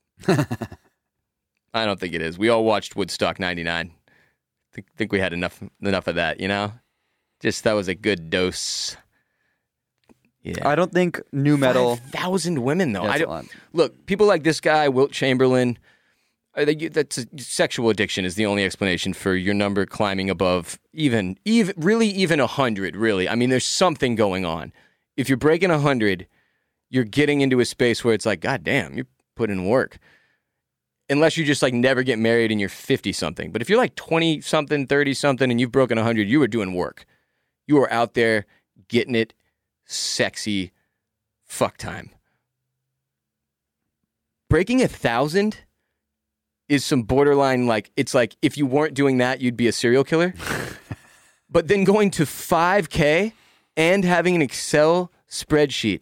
I don't think it is. We all watched Woodstock ninety-nine. Think, think we had enough enough of that, you know? Just that was a good dose. Yeah. I don't think new metal. five thousand women, though. Yeah, I that's a don't, lot. look, people like this guy, Wilt Chamberlain, uh, they, that's a, sexual addiction is the only explanation for your number climbing above even, even really even one hundred, really. I mean, there's something going on. If you're breaking one hundred, you're getting into a space where it's like, God damn, you're putting in work. Unless you just like never get married and you're fifty-something. But if you're like twenty-something, thirty-something, and you've broken one hundred, you are doing work. You are out there getting it sexy fuck time. Breaking a thousand is some borderline, like, it's like if you weren't doing that, you'd be a serial killer. But then going to five K and having an Excel spreadsheet,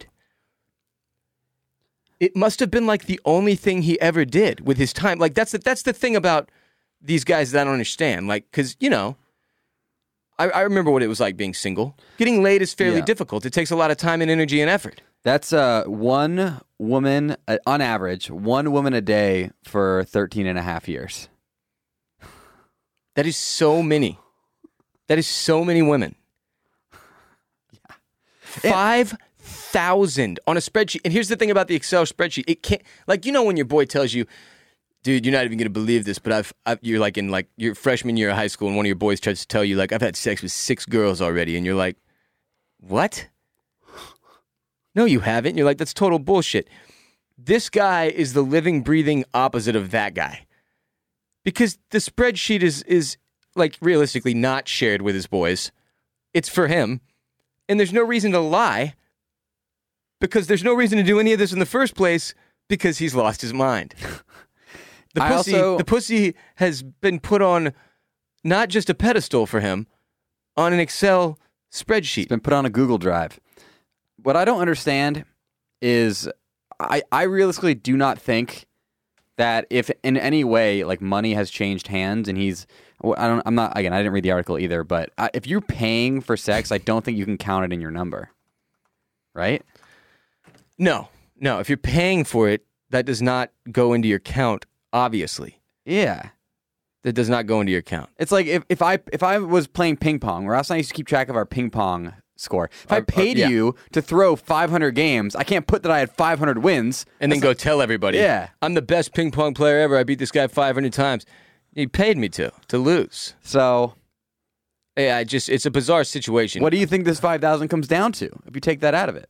it must have been like the only thing he ever did with his time. Like, that's the, that's the thing about these guys that I don't understand. Like, because, you know, I, I remember what it was like being single. Getting laid is fairly Yeah. difficult. It takes a lot of time and energy and effort. That's uh, one woman, uh, on average, one woman a day for thirteen and a half years. That is so many. That is so many women. Yeah. Five thousand on a spreadsheet. And here's the thing about the Excel spreadsheet. It can't, like, you know when your boy tells you, dude, you're not even going to believe this, but I've, I've, you're like in like your freshman year of high school and one of your boys tries to tell you, like, I've had sex with six girls already. And you're like, what? No, you haven't. And you're like, that's total bullshit. This guy is the living, breathing opposite of that guy. Because the spreadsheet is, is like, realistically not shared with his boys. It's for him. And there's no reason to lie. Because there's no reason to do any of this in the first place because he's lost his mind. The I pussy, also- the pussy has been put on not just a pedestal for him, on an Excel spreadsheet. It's been put on a Google Drive. What I don't understand is I, I realistically do not think that if in any way like money has changed hands and he's well, I don't I'm not again I didn't read the article either, but I, if you're paying for sex, I don't think you can count it in your number, right? No, no. If you're paying for it, that does not go into your count. Obviously, Yeah, that does not go into your count. it's like if, if I if I was playing ping pong, Ross and I used to keep track of our ping pong score. If I Our- our- paid yeah. you to throw five hundred games, I can't put that I had five hundred wins. And then go tell everybody. Yeah. I'm the best ping pong player ever. I beat this guy five hundred times. He paid me to to lose. So, Yeah, I just it's a bizarre situation. what do you think this five thousand comes down to if you take that out of it?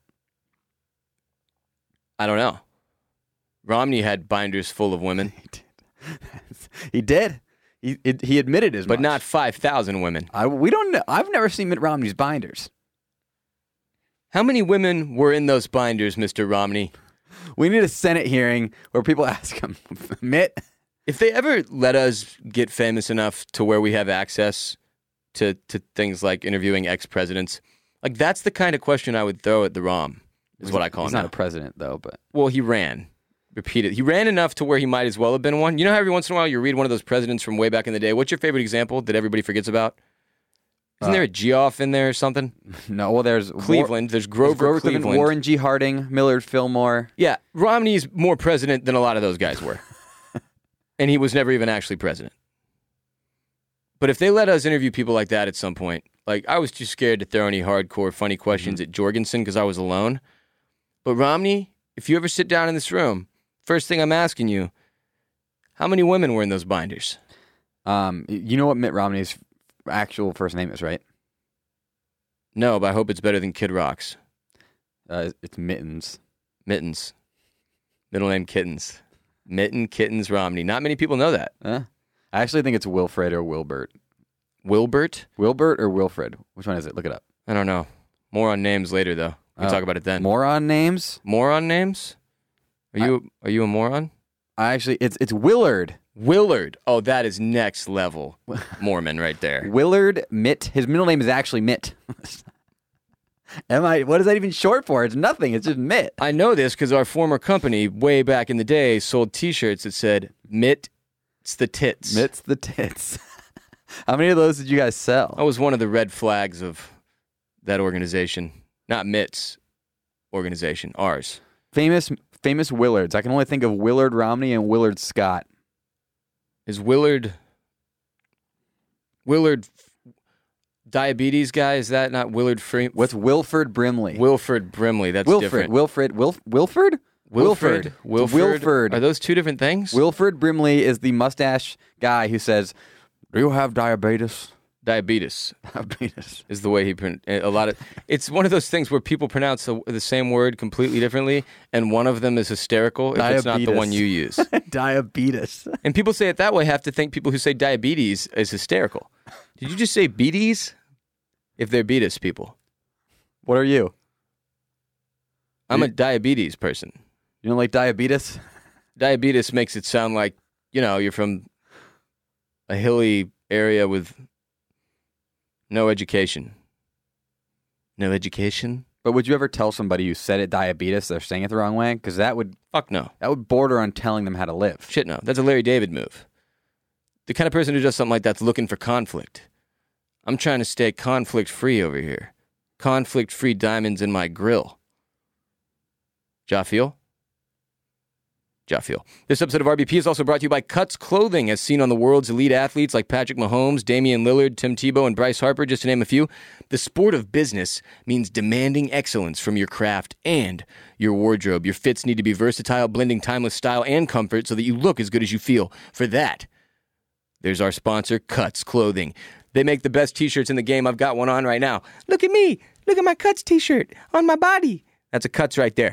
I don't know. Romney had binders full of women, He did. He it, he admitted as but much. not five thousand women. I, we don't know. I've never seen Mitt Romney's binders. How many women were in those binders, Mister Romney? We need a Senate hearing where people ask him, Mitt. If they ever let us get famous enough to where we have access to, to things like interviewing ex-presidents, like that's the kind of question I would throw at the Rom, is what I call He's him not now. a president though, but Well, he ran. Repeated. He ran enough to where he might as well have been one. You know how every once in a while you read one of those presidents from way back in the day? What's your favorite example that everybody forgets about? Isn't Uh, there a Geoff in there or something? no. Well, there's Cleveland. There's Grover, War, Grover Cleveland. Cleveland, Warren G. Harding, Millard Fillmore. Yeah, Romney's more president than a lot of those guys were. And he was never even actually president. But if they let us interview people like that at some point, like I was too scared to throw any hardcore funny questions at Jorgensen because I was alone. But Romney, if you ever sit down in this room, first thing I'm asking you, how many women were in those binders? Um, you know what Mitt Romney's actual first name is, right? No, but I hope it's better than Kid Rock's. Uh, it's Mittens. Mittens. Middle name Kittens. Mitten Kittens Romney. Not many people know that. Huh? I actually think it's Wilfred or Wilbert. Wilbert? Wilbert or Wilfred? Which one is it? Look it up. I don't know. More on names later, though. We can Uh, talk about it then. Moron names? Moron names? Are you are you a moron? I actually, it's it's Willard. Willard. Oh, that is next level Mormon right there. Willard Mitt. His middle name is actually Mitt. Am I? What is that even short for? It's nothing. It's just Mitt. I know this because our former company, way back in the day, sold T-shirts that said "Mitt, it's the tits." Mitt's the tits. How many of those did you guys sell? That was one of the red flags of that organization. Not Mitt's organization, ours. Famous, famous Willards. I can only think of Willard Romney and Willard Scott. Is Willard Willard diabetes guy? Is that not Willard Free? What's Wilford Brimley? Wilford Brimley? That's Wilfred. different. Wilfred. Wilf, Wilford. Wilfred. Wilford. Wilford. Wilford. Are those two different things? Wilford Brimley is the mustache guy who says, "Do you have diabetes?" Diabetes Diabetes. is the way he pron- a lot of. It's one of those things where people pronounce the, the same word completely differently, and one of them is hysterical if it's not the Diabetes. one you use. Diabetes. And people say it that way have to think people who say diabetes is hysterical. Did you just say beaties? If they're beatus people, What are you? I'm a diabetes person. You don't like diabetes? Diabetes makes it sound like, you know, you're from a hilly area with no education. No education? But would you ever tell somebody who said it diabetes they're saying it the wrong way? Because that would Fuck no. that would border on telling them how to live. Shit no. That's a Larry David move. The kind of person who does something like that's looking for conflict. I'm trying to stay conflict-free over here. Conflict-free diamonds in my grill. Jaffiel? Jaffiel. This episode of R B P is also brought to you by Cuts Clothing, as seen on the world's elite athletes like Patrick Mahomes, Damian Lillard, Tim Tebow, and Bryce Harper, just to name a few. The sport of business means demanding excellence from your craft and your wardrobe. Your fits need to be versatile, blending timeless style and comfort so that you look as good as you feel. For that, there's our sponsor, Cuts Clothing. They make the best t-shirts in the game. I've got one on right now. Look at me. Look at my Cuts t-shirt on my body. That's a Cuts right there.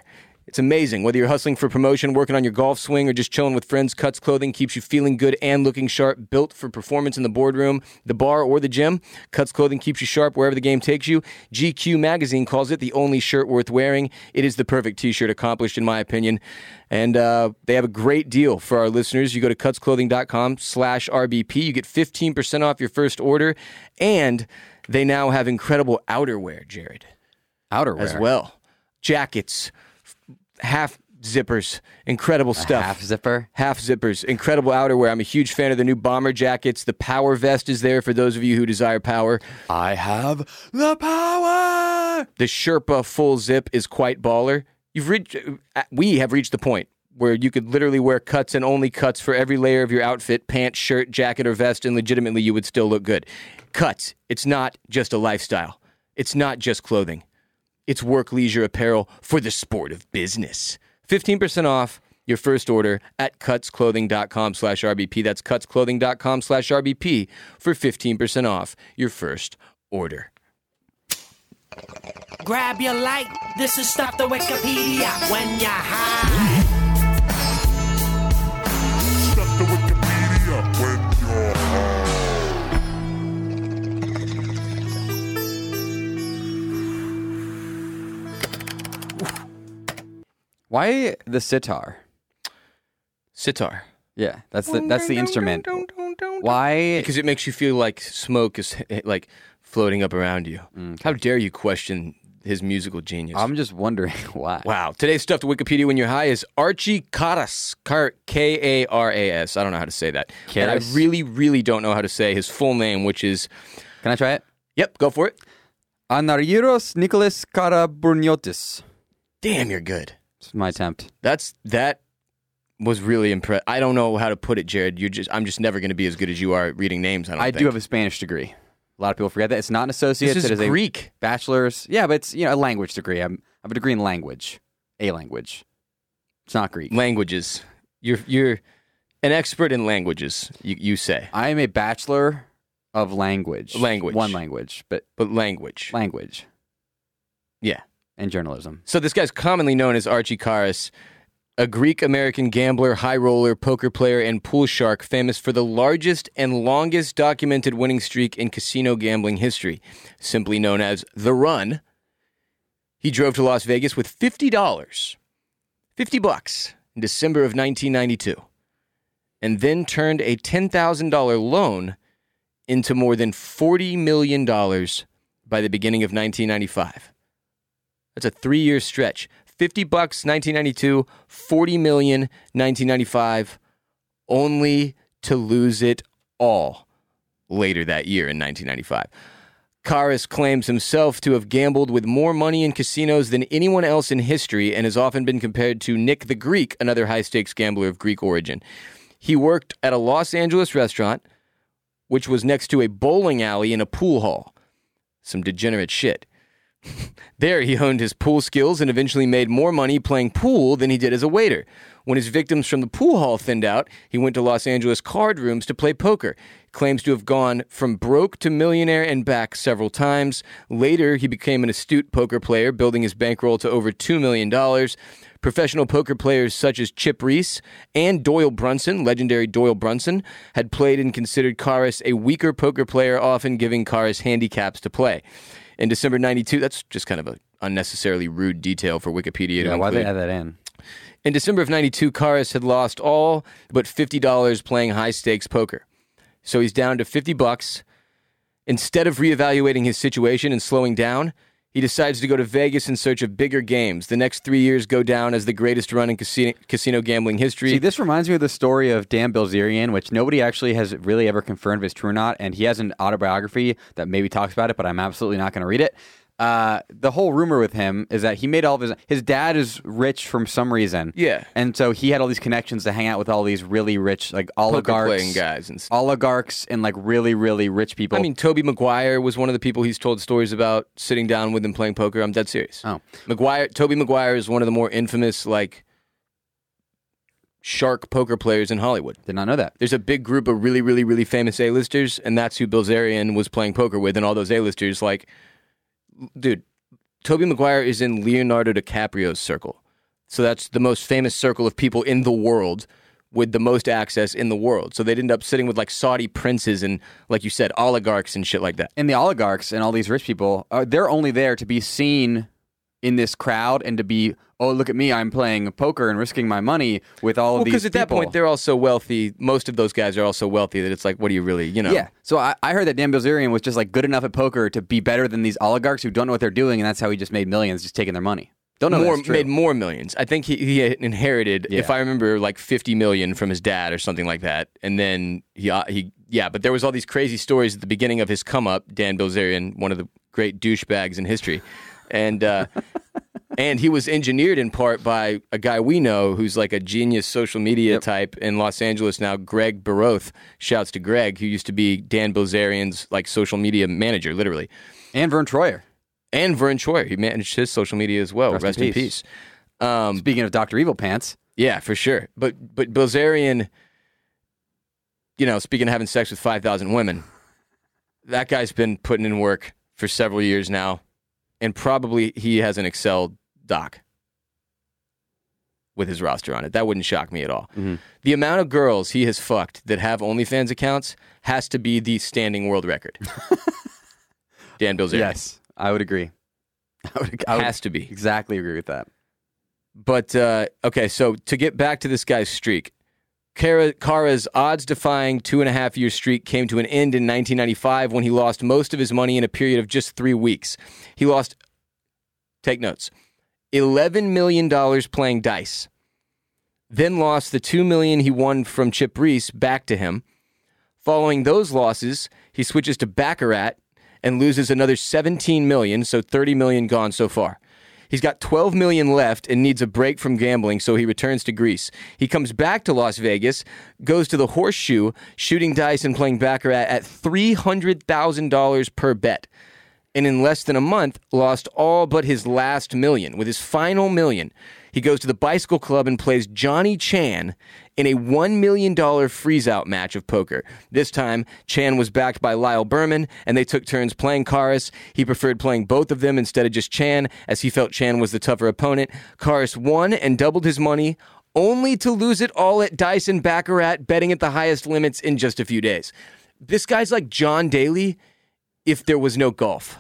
It's amazing. Whether you're hustling for promotion, working on your golf swing, or just chilling with friends, Cuts Clothing keeps you feeling good and looking sharp. Built for performance in the boardroom, the bar, or the gym, Cuts Clothing keeps you sharp wherever the game takes you. G Q Magazine calls it the only shirt worth wearing. It is the perfect t-shirt accomplished, in my opinion. And uh, they have a great deal for our listeners. You go to cutsclothing.com slash RBP. You get fifteen percent off your first order. And they now have incredible outerwear, Jared. Outerwear? As well. Jackets, half zippers, incredible stuff. A half zipper? Half zippers, incredible outerwear. I'm a huge fan of the new bomber jackets. The power vest is there for those of you who desire power. I have the power! The Sherpa full zip is quite baller. You've reached, we have reached the point where you could literally wear cuts and only cuts for every layer of your outfit, pants, shirt, jacket, or vest, and legitimately you would still look good. Cuts, it's not just a lifestyle. It's not just clothing. It's work leisure apparel for the sport of business. fifteen percent off your first order at cutsclothing.com slash RBP. That's cutsclothing.com slash RBP for fifteen percent off your first order. Grab your light. This is Stop the Wikipedia when you're high. Stop the Wikipedia when you're high. Why the sitar? Sitar. Yeah, that's the that's the instrument. Why? Because it makes you feel like smoke is like floating up around you. Okay. How dare you question his musical genius? I'm just wondering why. Wow. Today's Stuff to Wikipedia when you're high is Archie Karas. K A R A S. I don't know how to say that. And I Karas? really, really don't know how to say his full name, which is... Can I try it? Yep, go for it. Anariros Nicholas Karaburniotis. Damn, you're good. It's my attempt. That's... That was really impressive. I don't know how to put it, Jared. You're just... I'm just never going to be as good as you are at reading names, I don't I think. do have a Spanish degree. A lot of people forget that. It's not an associate's. This is it is Greek. a bachelor's. Yeah, but it's, you know, a language degree. I'm, I have a degree in language. A language. It's not Greek. Languages. You're you're an expert in languages, you, you say. I am a bachelor of language. Language. One language, but But language. language Yeah. and journalism. So this guy's commonly known as Archie Karas, a Greek-American gambler, high roller, poker player, and pool shark famous for the largest and longest documented winning streak in casino gambling history, simply known as The Run. He drove to Las Vegas with fifty dollars, fifty bucks, in December of nineteen ninety-two, and then turned a ten thousand dollars loan into more than forty million dollars by the beginning of nineteen ninety-five. That's a three-year stretch. fifty bucks, nineteen ninety-two, forty million, nineteen ninety-five, only to lose it all later that year in nineteen ninety-five. Karas claims himself to have gambled with more money in casinos than anyone else in history and has often been compared to Nick the Greek, another high-stakes gambler of Greek origin. He worked at a Los Angeles restaurant, which was next to a bowling alley and a pool hall. Some degenerate shit. There, he honed his pool skills and eventually made more money playing pool than he did as a waiter. When his victims from the pool hall thinned out, he went to Los Angeles card rooms to play poker. Claims to have gone from broke to millionaire and back several times. Later, he became an astute poker player, building his bankroll to over two million dollars. Professional poker players such as Chip Reese and Doyle Brunson, legendary Doyle Brunson, had played and considered Karas a weaker poker player, often giving Karas handicaps to play. In December ninety-two, that's just kind of an unnecessarily rude detail for Wikipedia to Yeah, why include. they add that in? In December of ninety-two, Karas had lost all but fifty dollars playing high-stakes poker. So he's down to fifty bucks. Instead of reevaluating his situation and slowing down, he decides to go to Vegas in search of bigger games. The next three years go down as the greatest run in casino, casino gambling history. See, this reminds me of the story of Dan Bilzerian, which nobody actually has really ever confirmed if it's true or not, and he has an autobiography that maybe talks about it, but I'm absolutely not going to read it. Uh, the whole rumor with him is that he made all of his... His dad is rich from some reason. Yeah. And so he had all these connections to hang out with all these really rich, like, oligarchs. Poker-playing guys and stuff. Oligarchs and, like, really, really rich people. I mean, Toby Maguire was one of the people he's told stories about sitting down with and playing poker. I'm dead serious. Oh. Maguire, Toby Maguire is one of the more infamous, like, shark poker players in Hollywood. Did not know that. There's a big group of really, really, really famous A-listers, and that's who Bilzerian was playing poker with, and all those A-listers, like, dude, Toby Maguire is in Leonardo DiCaprio's circle. So that's the most famous circle of people in the world with the most access in the world. So they'd end up sitting with like Saudi princes and, like you said, oligarchs and shit like that. And the oligarchs and all these rich people, are, they're only there to be seen in this crowd and to be, oh, look at me, I'm playing poker and risking my money with all of Well, these because at that people. point, they're all so wealthy. Most of those guys are all so wealthy that it's like, what do you really, you know? Yeah. So I, I heard that Dan Bilzerian was just like good enough at poker to be better than these oligarchs who don't know what they're doing, and that's how he just made millions, just taking their money. Don't know more, that's true. made more millions. I think he, he had inherited, Yeah. if I remember, like fifty million from his dad or something like that. And then he, uh, he, yeah, but there was all these crazy stories at the beginning of his come up. Dan Bilzerian, one of the great douchebags in history, and uh, and he was engineered in part by a guy we know who's like a genius social media Yep. type in Los Angeles now, Greg Baroth. Shouts to Greg, who used to be Dan Bilzerian's like social media manager, literally. And Vern Troyer. And Vern Troyer, he managed his social media as well. Rest Rest, in in peace. peace. Um, Speaking of Doctor Evil Pants. yeah, for sure. But but Bilzerian, you know, speaking of having sex with five thousand women, that guy's been putting in work for several years now, and probably he has an Excel doc with his roster on it. That wouldn't shock me at all. Mhm. The amount of girls he has fucked that have OnlyFans accounts has to be the standing world record. Dan Bilzerian. Yes, I would agree. I would, I would Has to be. exactly agree with that. But, uh, okay, so to get back to this guy's streak, Kara, Kara's odds-defying two-and-a-half-year streak came to an end in nineteen ninety-five when he lost most of his money in a period of just three weeks. He lost, take notes, eleven million dollars playing dice, then lost the two million dollars he won from Chip Reese back to him. Following those losses, he switches to Baccarat and loses another seventeen million dollars, so thirty million dollars gone so far. He's got twelve million dollars left and needs a break from gambling, so he returns to Greece. He comes back to Las Vegas, goes to the Horseshoe, shooting dice and playing Baccarat at three hundred thousand dollars per bet. And in less than a month, lost all but his last million. With his final million, he goes to the Bicycle Club and plays Johnny Chan in a one million dollars freeze-out match of poker. This time, Chan was backed by Lyle Berman, and they took turns playing Karas. He preferred playing both of them instead of just Chan, as he felt Chan was the tougher opponent. Karas won and doubled his money, only to lose it all at dice and Baccarat, betting at the highest limits in just a few days. This guy's like John Daly if there was no golf.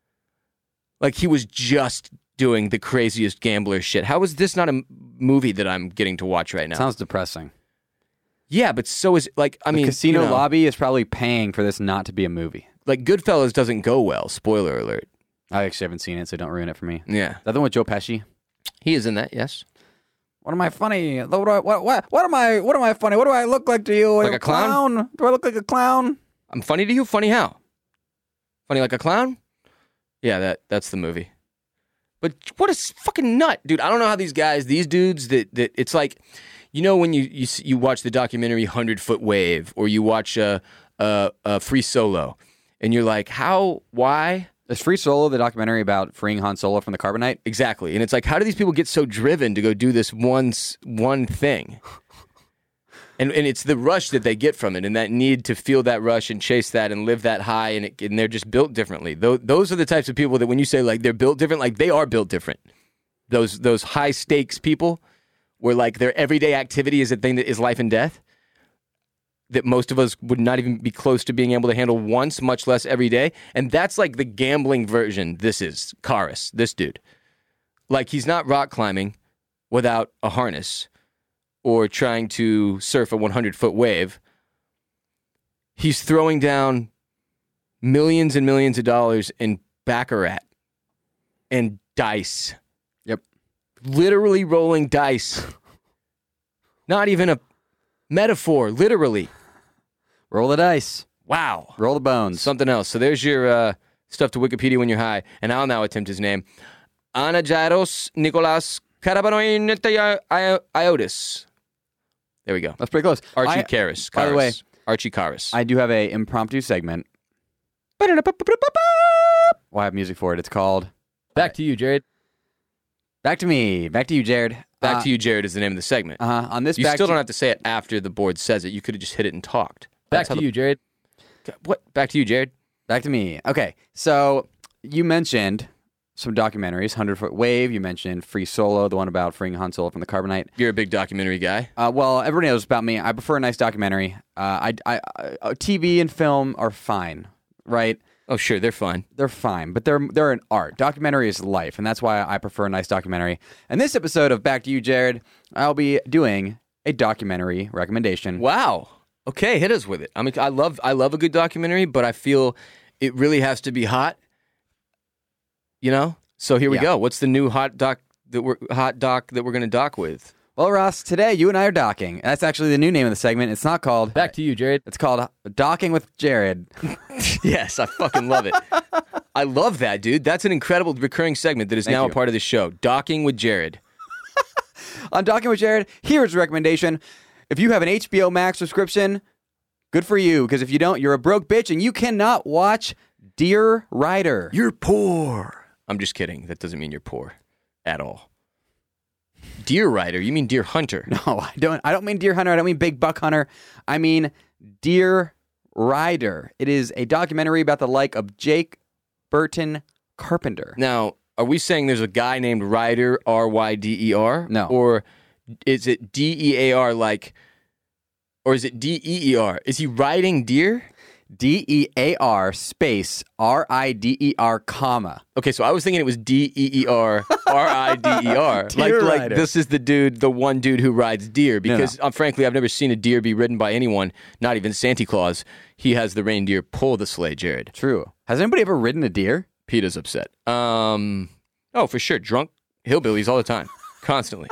Like, he was just doing the craziest gambler shit. How is this not a m- movie that I'm getting to watch right now? Sounds depressing. Yeah, but so is, like, I The mean, casino you know, lobby is probably paying for this not to be a movie. like, Goodfellas doesn't go well. Spoiler alert. I actually haven't seen it, so don't ruin it for me. Yeah. Is that the one with Joe Pesci? He is in that, yes. What am I funny? What, do I- what, what, what am I? What am I funny? What do I look like to you? Like a clown? Do I look like a clown? I'm funny to you? Funny how? Funny like a clown? Yeah, that that's the movie. But what a s- fucking nut, dude. I don't know how these guys, these dudes that, that it's like, you know, when you, you, s- you watch the documentary hundred foot Wave or you watch a, a, a Free Solo and you're like, how, why? Is Free Solo the documentary about freeing Han Solo from the carbonite? Exactly. And it's like, how do these people get so driven to go do this one, s- one thing? And and it's the rush that they get from it and that need to feel that rush and chase that and live that high. And, it, and they're just built differently. Those, those are the types of people that when you say like they're built different, like they are built different. Those those high stakes people where like their everyday activity is a thing that is life and death that most of us would not even be close to being able to handle once, much less every day. And that's like the gambling version. This is Karas, this dude. Like he's not rock climbing without a harness or trying to surf a hundred foot wave. He's throwing down millions and millions of dollars in Baccarat and dice. Yep. Literally rolling dice. Not even a metaphor, literally. Roll the dice. Wow. Roll the bones. Something else. So there's your uh, stuff to Wikipedia when you're high. And I'll now attempt his name. Anagairos Nicholas Karabanoiotis. There we go. That's pretty close. Archie I- Karras. by the way, Karras. Archie Karras. I do have a impromptu segment. Well, I have music for it. It's called Back to you, Jared. Back to Me. Back to you, Jared. Back Uh, to you, Jared is the name of the segment. Uh-huh. On this You back still to- don't have to say it after the board says it. You could have just hit it and talked. Back That's how to the- you, Jared. What? Back to you, Jared. Back to me. Okay. So you mentioned some documentaries. Hundred Foot Wave. You mentioned Free Solo, the one about freeing Han Solo from the carbonite. You're a big documentary guy. Uh, well, everybody knows about me. I prefer a nice documentary. Uh, I, I, I, T V and film are fine, right? Oh, sure, they're fine. They're fine, but they're they're an art. Documentary is life, and that's why I prefer a nice documentary. And this episode of Back to You, Jared, I'll be doing a documentary recommendation. Wow. Okay, hit us with it. I mean, I love I love a good documentary, but I feel it really has to be hot. You know? So here we Yeah. go. What's the new hot doc that we're hot doc that we're going to doc with? Well, Ross, today you and I are docking. That's actually the new name of the segment. It's not called Back to you, Jared. It's called Docking with Jared. Yes, I fucking love it. I love that, dude. That's an incredible recurring segment that is Thank now you. a part of the show. Docking with Jared. On Docking with Jared, here's a recommendation. If you have an H B O Max subscription, good for you, because if you don't, you're a broke bitch and you cannot watch Dear Rider. You're poor. I'm just kidding. That doesn't mean you're poor at all. Deer Rider? You mean Deer Hunter? No, I don't. I don't mean Deer Hunter. I don't mean Big Buck Hunter. I mean Dear Rider. It is a documentary about the like of Jake Burton Carpenter. Now, are we saying there's a guy named Ryder, R Y D E R? No. Or is it D E A R like, or is it D E E R? Is he riding deer? D E A R space R I D E R comma. Okay, so I was thinking it was D E E R R I D E R. Like, Deer like rider. this is the dude, the one dude who rides deer. Because, uh, frankly, I've never seen a deer be ridden by anyone, not even Santa Claus. He has the reindeer pull the sleigh, Jared. True. Has anybody ever ridden a deer? Peter's upset. Um, oh, for sure. Drunk hillbillies all the time. Constantly.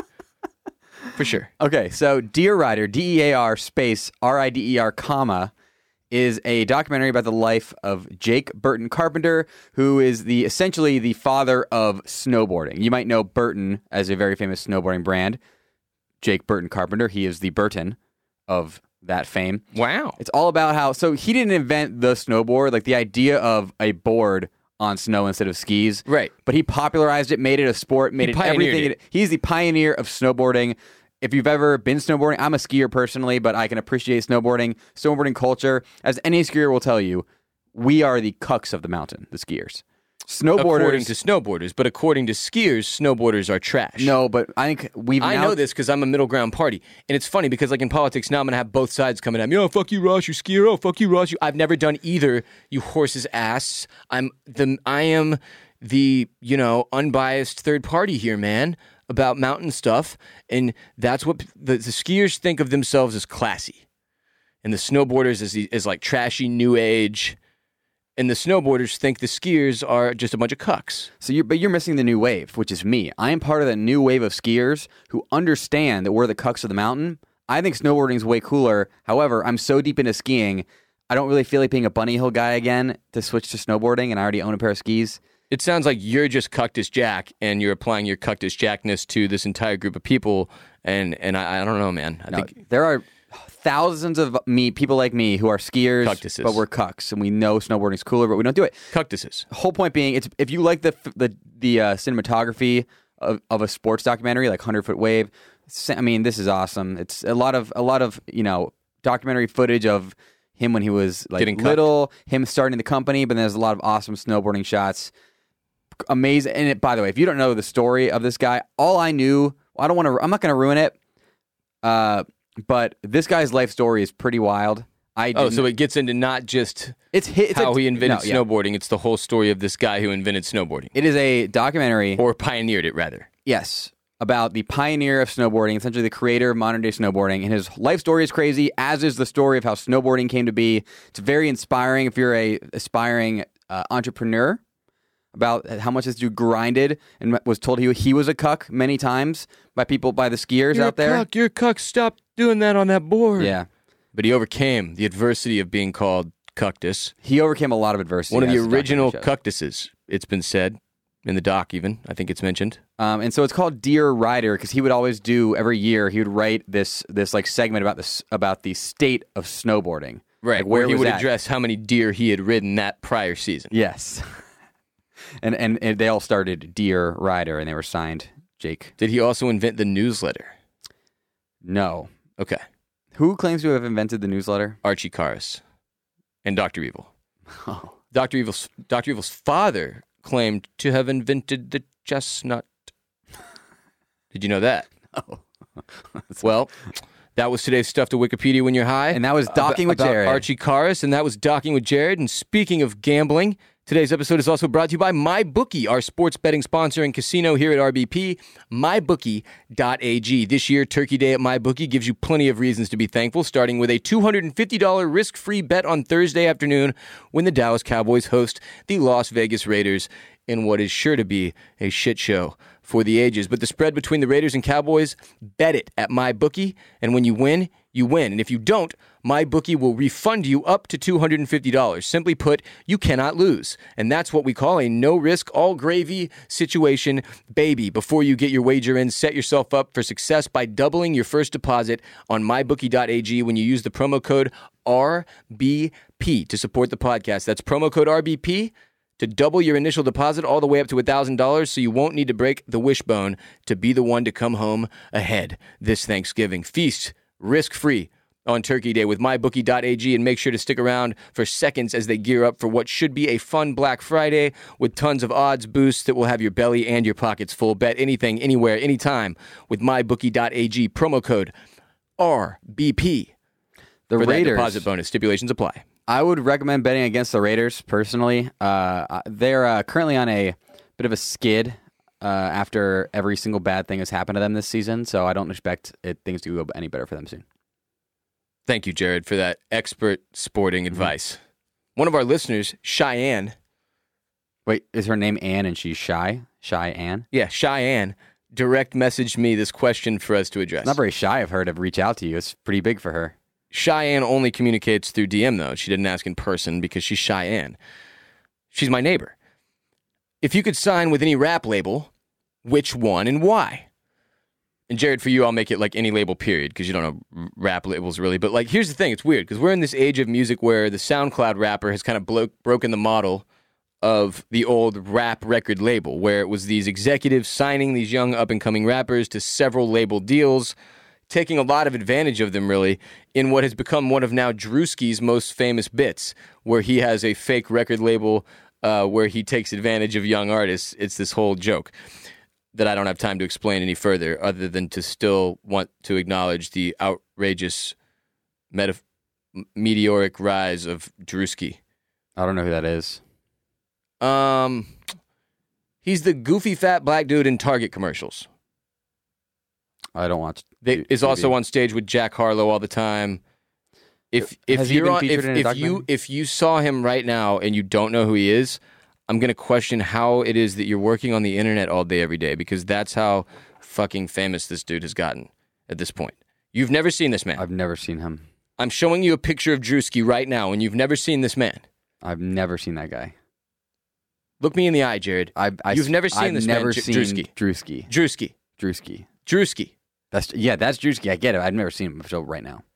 For sure. Okay, so Dear Rider, D E A R space R I D E R comma, is a documentary about the life of Jake Burton Carpenter, who is the essentially the father of snowboarding. You might know Burton as a very famous snowboarding brand. Jake Burton Carpenter, he is the Burton of that fame. Wow. It's all about how, so he didn't invent the snowboard, like the idea of a board on snow instead of skis. Right. But he popularized it, made it a sport, made He it pioneered everything. it. He's the pioneer of snowboarding. If you've ever been snowboarding, I'm a skier personally, but I can appreciate snowboarding, snowboarding culture. As any skier will tell you, we are the cucks of the mountain, the skiers. Snowboarders. According to snowboarders, but according to skiers, snowboarders are trash. No, but I think we've I now, know this because I'm a middle ground party. And it's funny because, like, in politics now, I'm going to have both sides coming at me. Oh, fuck you, Ross, you skier. Oh, fuck you, Ross. You. I've never done either, you horse's ass. I'm the, I am the, you know, unbiased third party here, man, about mountain stuff. And that's what the, the skiers think of themselves as classy. And the snowboarders as, the, as like, trashy new age. And the snowboarders think the skiers are just a bunch of cucks. So you're, but you're missing the new wave, which is me. I am part of the new wave of skiers who understand that we're the cucks of the mountain. I think snowboarding is way cooler. However, I'm so deep into skiing, I don't really feel like being a bunny hill guy again to switch to snowboarding, and I already own a pair of skis. It sounds like you're just Cuctus Jack, and you're applying your Cuctus Jackness to this entire group of people. And and I, I don't know, man. I No, think there are thousands of me, people like me, who are skiers, Cuctuses. but we're cucks, and we know snowboarding's cooler, but we don't do it. Cuctuses. Whole point being, it's if you like the the the uh, cinematography of, of a sports documentary like Hundred Foot Wave, I mean, this is awesome. It's a lot of a lot of you know documentary footage of him when he was like Getting cucked. little, him starting the company, but there's a lot of awesome snowboarding shots. Amazing. And it, by the way, if you don't know the story of this guy, all I knew, I don't want to. I'm not going to ruin it. Uh, but this guy's life story is pretty wild. I Oh, didn't- so it gets into not just it's, hi- it's how a, he invented no, yeah. snowboarding. It's the whole story of this guy who invented snowboarding. It is a documentary. Or pioneered it, rather. Yes, about the pioneer of snowboarding, essentially the creator of modern day snowboarding. And his life story is crazy, as is the story of how snowboarding came to be. It's very inspiring if you're a aspiring uh, entrepreneur, about how much this dude grinded and was told he he was a cuck many times by people, by the skiers You're out there. a cuck. You're a cuck. Stop doing that on that board. Yeah. But he overcame the adversity of being called Cuctus. He overcame a lot of adversity. One of as the documentary original shows. Cuctuses, it's been said. In the doc, even. I think it's mentioned. Um, and so it's called Dear Rider because he would always do every year. He would write this this like segment about this about the state of snowboarding. Right. Like, where where he was would that? address how many deer he had ridden that prior season. Yes. and, and and they all started Dear Rider, and they were signed Jake. Did he also invent the newsletter? No. Okay. Who claims to have invented the newsletter? Archie Karas and Doctor Evil. Oh. Doctor Evil's Doctor Evil's father claimed to have invented the chestnut. Did you know that? Oh. Well, that was today's Stuff to Wikipedia When You're High. And that was Docking Ab- with about Jared. Archie Karas, and that was Docking with Jared. And speaking of gambling, today's episode is also brought to you by MyBookie, our sports betting sponsor and casino here at R B P, my bookie dot a g. This year, Turkey Day at MyBookie gives you plenty of reasons to be thankful, starting with a two hundred fifty dollars risk-free bet on Thursday afternoon when the Dallas Cowboys host the Las Vegas Raiders in what is sure to be a shit show for the ages. But the spread between the Raiders and Cowboys, bet it at MyBookie, and when you win, you win. And if you don't, MyBookie will refund you up to two hundred fifty dollars. Simply put, you cannot lose. And that's what we call a no-risk, all-gravy situation. Baby, before you get your wager in, set yourself up for success by doubling your first deposit on my bookie dot a g when you use the promo code R B P to support the podcast. That's promo code R B P to double your initial deposit all the way up to one thousand dollars, so you won't need to break the wishbone to be the one to come home ahead this Thanksgiving. Feast risk-free on Turkey Day with my bookie dot a g, and make sure to stick around for seconds as they gear up for what should be a fun Black Friday with tons of odds boosts that will have your belly and your pockets full. Bet anything, anywhere, anytime with my bookie dot a g. Promo code R B P The for Raiders. that deposit bonus. Stipulations apply. I would recommend betting against the Raiders personally. Uh, they're uh, currently on a bit of a skid uh, after every single bad thing has happened to them this season, so I don't expect it, things to go any better for them soon. Thank you, Jared, for that expert sporting advice. One of our listeners, Cheyenne, Wait, is her name Ann and she's shy? Shy Ann? yeah, Cheyenne, direct messaged me this question for us to address. Not very shy of her to reach out to you. It's pretty big for her. Cheyenne only communicates through D M, though. She didn't ask in person because she's Cheyenne. She's my neighbor. If you could sign with any rap label, which one and why? And Jared, for you, I'll make it like any label, period, because you don't know rap labels really. But like, here's the thing. It's weird because we're in this age of music where the SoundCloud rapper has kind of blo- broken the model of the old rap record label, where it was these executives signing these young up-and-coming rappers to several label deals, taking a lot of advantage of them, really, in what has become one of now Drewski's most famous bits, where he has a fake record label uh, where he takes advantage of young artists. It's this whole joke that I don't have time to explain any further, other than to still want to acknowledge the outrageous meta- meteoric rise of Drewski. I don't know who that is. Um, he's the goofy fat black dude in Target commercials. I don't watch. They, T- is also T V. on stage with Jack Harlow all the time. If if Has he you're been on, featured if, in a if you documentary? if you saw him right now and you don't know who he is, I'm gonna question how it is that you're working on the internet all day every day, because that's how fucking famous this dude has gotten at this point. You've never seen this man. I've never seen him. I'm showing you a picture of Drewski right now, and you've never seen this man. I've never seen that guy. Look me in the eye, Jared. I, I, You've never seen I've this never man, J- seen Drewski. Drewski. Drewski. Drewski. Drewski. That's yeah, that's Drewski. I get it. I've never seen him so right now.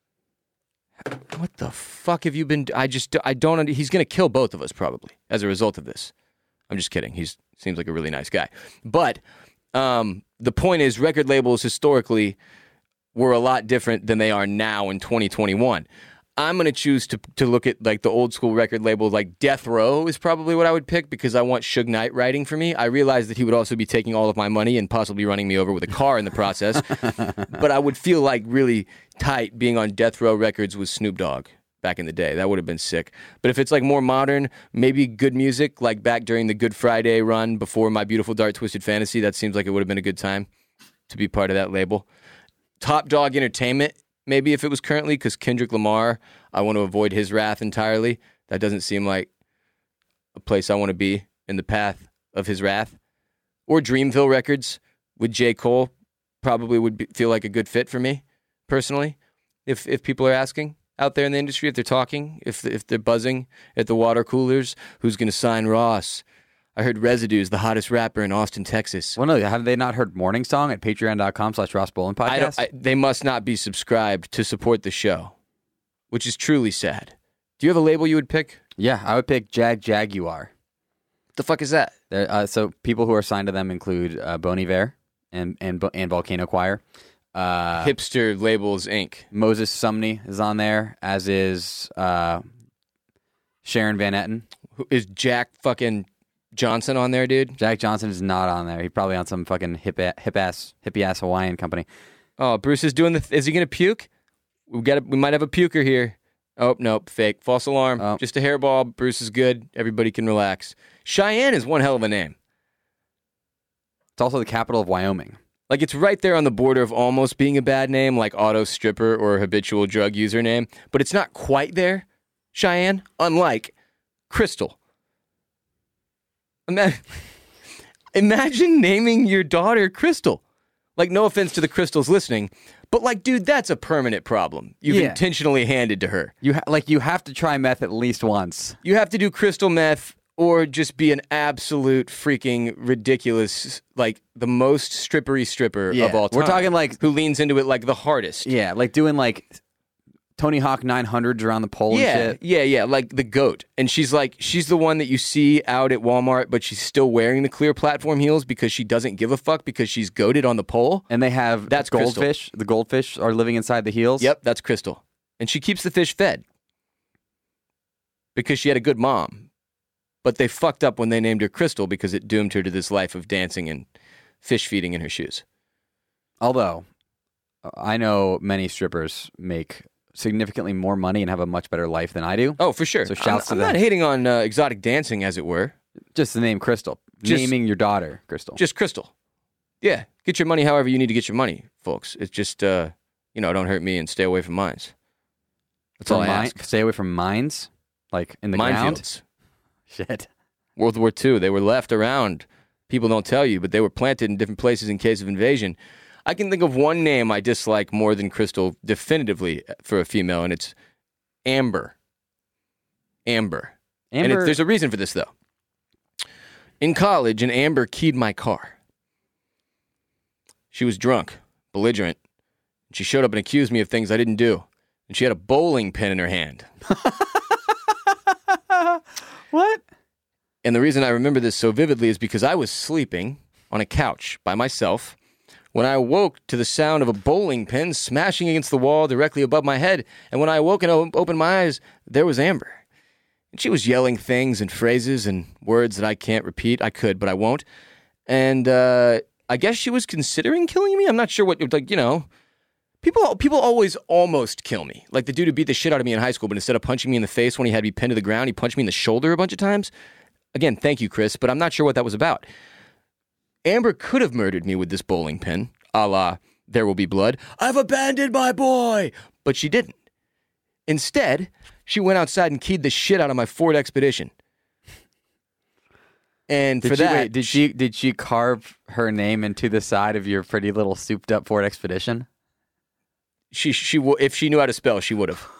What the fuck have you been? I just, I don't. under- He's going to kill both of us probably as a result of this. I'm just kidding. He seems like a really nice guy. But um, the point is, record labels historically were a lot different than they are now in twenty twenty-one. I'm going to choose to to look at like the old school record label, like Death Row is probably what I would pick, because I want Suge Knight writing for me. I realize that he would also be taking all of my money and possibly running me over with a car in the process. But I would feel like really tight being on Death Row Records with Snoop Dogg back in the day. That would have been sick. But if it's like more modern, maybe good music, like back during the Good Friday run before My Beautiful Dark Twisted Fantasy, that seems like it would have been a good time to be part of that label. Top Dog Entertainment, maybe if it was currently, because Kendrick Lamar, I want to avoid his wrath entirely. That doesn't seem like a place I want to be in the path of his wrath. Or Dreamville Records with J. Cole probably would be, feel like a good fit for me, personally, if if people are asking out there in the industry, if they're talking, if if they're buzzing at the water coolers, who's going to sign Ross? I heard Residue's the hottest rapper in Austin, Texas. Well, no, have they not heard Morning Song at patreon.com slash Ross Bolin podcast? I don't, I, they must not be subscribed to support the show, which is truly sad. Do you have a label you would pick? Yeah, I would pick Jag Jaguar. What the fuck is that? They're, Uh, so people who are signed to them include uh, Bon Iver and, and, and Volcano Choir. Uh, Hipster Labels, Incorporated. Moses Sumney is on there, as is uh, Sharon Van Etten. Who is Jack fucking Johnson on there, dude? Jack Johnson is not on there. He's probably on some fucking hip a- hip ass hippie ass Hawaiian company. Oh, Bruce is doing the. Th- is he gonna puke? We got. A, we might have a puker here. Oh nope, fake. False alarm. Oh. Just a hairball. Bruce is good. Everybody can relax. Cheyenne is one hell of a name. It's also the capital of Wyoming. Like, it's right there on the border of almost being a bad name, like auto stripper or habitual drug user name, but it's not quite there, Cheyenne, unlike Crystal. Ima- Imagine naming your daughter Crystal. Like, no offense to the Crystals listening, but like, dude, that's a permanent problem you've Yeah. intentionally handed to her. You ha- like you have to try meth at least once. You have to do crystal meth or just be an absolute freaking ridiculous, like the most strippery stripper Yeah. of all time. We're talking like- who leans into it like the hardest. Yeah, like doing like Tony Hawk nine hundreds around the pole Yeah, and shit. yeah, yeah, like the goat. And she's like, she's the one that you see out at Walmart, but she's still wearing the clear platform heels because she doesn't give a fuck because she's goated on the pole. And they have That's Crystal. goldfish. The goldfish are living inside the heels. Yep, that's Crystal. And she keeps the fish fed because she had a good mom. But they fucked up when they named her Crystal because it doomed her to this life of dancing and fish feeding in her shoes. Although, I know many strippers make significantly more money and have a much better life than I do. Oh, for sure. So shouts I'm, to I'm them. not hating on uh, exotic dancing, as it were. Just the name Crystal. Just- Naming your daughter Crystal. Just Crystal. Yeah, get your money however you need to get your money, folks. It's just, uh, you know, don't hurt me and stay away from mines. That's all I From mi- ask. Stay away from mines, like in the ground. Minefields. Shit. World War Two, they were left around. People don't tell you, but they were planted in different places in case of invasion. I can think of one name I dislike more than Crystal definitively for a female, and it's Amber. Amber. And it, Amber. there's a reason for this, though. In college, an Amber keyed my car. She was drunk, belligerent. And she showed up and accused me of things I didn't do. And she had a bowling pin in her hand. What? And the reason I remember this so vividly is because I was sleeping on a couch by myself when I awoke to the sound of a bowling pin smashing against the wall directly above my head. And when I awoke and o- opened my eyes, there was Amber. And she was yelling things and phrases and words that I can't repeat. I could, but I won't. And uh, I guess she was considering killing me. I'm not sure what, like, you know, people people always almost kill me. Like the dude who beat the shit out of me in high school, but instead of punching me in the face when he had me pinned to the ground, he punched me in the shoulder a bunch of times. Again, thank you, Chris, but I'm not sure what that was about. Amber could have murdered me with this bowling pin, a la There Will Be Blood. I've abandoned my boy! But she didn't. Instead, she went outside and keyed the shit out of my Ford Expedition. And Did for she, that, wait, did she did she carve her name into the side of your pretty little souped up Ford Expedition? she she w- if she knew how to spell, she would have.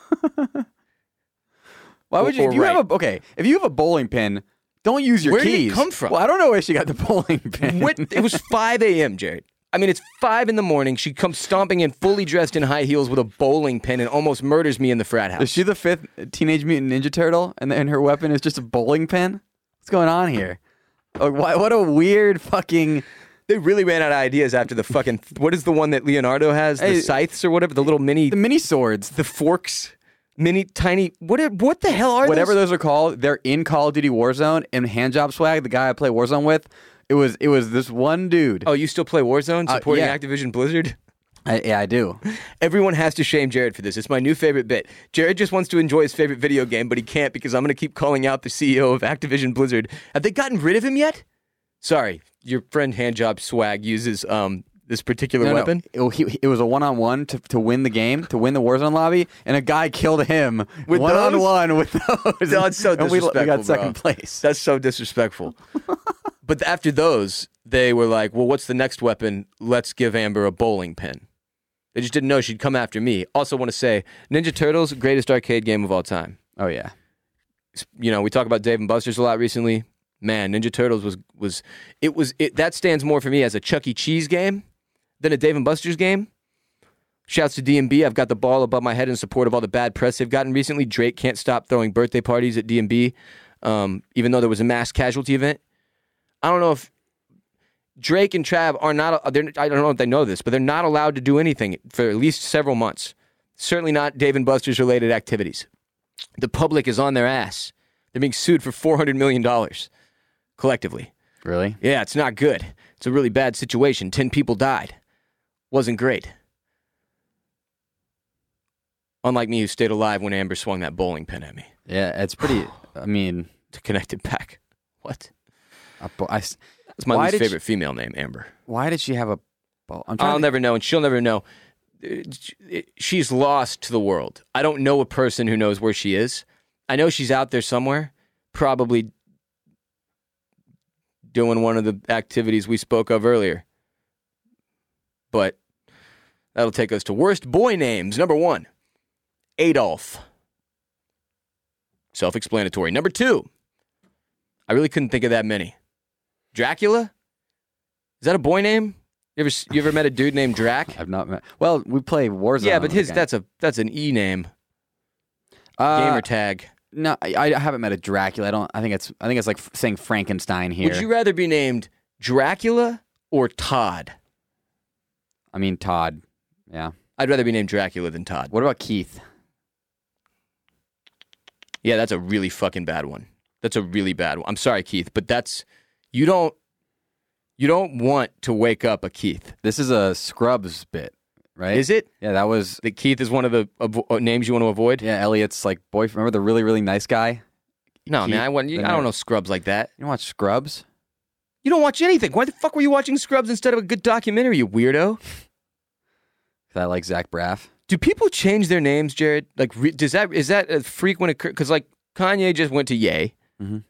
Why would you? Or If you right. have a okay, if you have a bowling pin, don't use your Where did it keys. come from? Well, I don't know where she got the bowling pin. What? It was five a.m., Jared. I mean, it's five in the morning. She comes stomping in, fully dressed in high heels with a bowling pin, and almost murders me in the frat house. Is she the fifth Teenage Mutant Ninja Turtle, and and her weapon is just a bowling pin? What's going on here? Like, why, what a weird fucking. They really ran out of ideas after the fucking. What is the one that Leonardo has? The Hey, scythes or whatever. The little mini, The mini swords, the forks, mini tiny. What? are- What the hell are whatever those? those are called, they're in Call of Duty Warzone. And Handjob Swag, the guy I play Warzone with, it was it was this one dude. Oh, you still play Warzone, Uh, supporting yeah. Activision Blizzard? I, yeah, I do. Everyone has to shame Jared for this. It's my new favorite bit. Jared just wants to enjoy his favorite video game, but he can't because I'm going to keep calling out the C E O of Activision Blizzard. Have they gotten rid of him yet? Sorry, your friend Handjob Swag uses um this particular No, no. weapon. It, he, it was a one-on-one to, to win the game, to win the Warzone lobby, and a guy killed him With one-on-one with those. That's so And we, we disrespectful, got second bro. place. That's so disrespectful. But after those, they were like, well, what's the next weapon? Let's give Amber a bowling pin. They just didn't know she'd come after me. Also want to say, Ninja Turtles, greatest arcade game of all time. Oh, yeah. You know, we talk about Dave and Buster's a lot recently. Man, Ninja Turtles was, was it was, it, that stands more for me as a Chuck E. Cheese game than a Dave and Buster's game. Shouts to D and B. I've got the ball above my head in support of all the bad press they've gotten recently. Drake can't stop throwing birthday parties at D and B, um, even though there was a mass casualty event. I don't know if Drake and Trav are not, they're, I don't know if they know this, but they're not allowed to do anything for at least several months. Certainly not Dave and Buster's related activities. The public is on their ass. They're being sued for four hundred million dollars. collectively. Really? Yeah, it's not good. It's a really bad situation. Ten people died. Wasn't great. Unlike me, who stayed alive when Amber swung that bowling pin at me. Yeah, it's pretty. I mean, To connect it back. What? a bo- I s- That's my Why least did favorite female name, Amber. why did she have a ball? I'm trying I'll to- never know, and she'll never know. Uh, She's lost to the world. I don't know a person who knows where she is. I know she's out there somewhere, probably doing one of the activities we spoke of earlier. But that'll take us to worst boy names. Number one, Adolf. Self-explanatory. Number two, I really couldn't think of that many. Dracula? Is that a boy name? You ever you ever met a dude named Drac? I've not met. Well, we play Warzone. Yeah, but his again. that's a that's an E name. uh, Gamer tag. No, I, I haven't met a Dracula. I don't. I think it's. I think it's like f- saying Frankenstein here. Would you rather be named Dracula or Todd? I mean Todd. Yeah. I'd rather be named Dracula than Todd. What about Keith? Yeah, that's a really fucking bad one. That's a really bad one. I'm sorry, Keith, but that's you don't you don't want to wake up a Keith. This is a Scrubs bit, right? Is it? Yeah, that was. That Keith is one of the avo- uh, names you want to avoid? Yeah, Elliot's like boyfriend. Remember the really really nice guy? No, Keith, man, I, wouldn't- the I don't nerd. know Scrubs like that. You don't watch Scrubs? You don't watch anything. Why the fuck were you watching Scrubs instead of a good documentary, you weirdo? I like Zach Braff. Do people change their names, Jared? Like, re- does that is that a frequent occur? Because like Kanye just went to Ye. Mhm.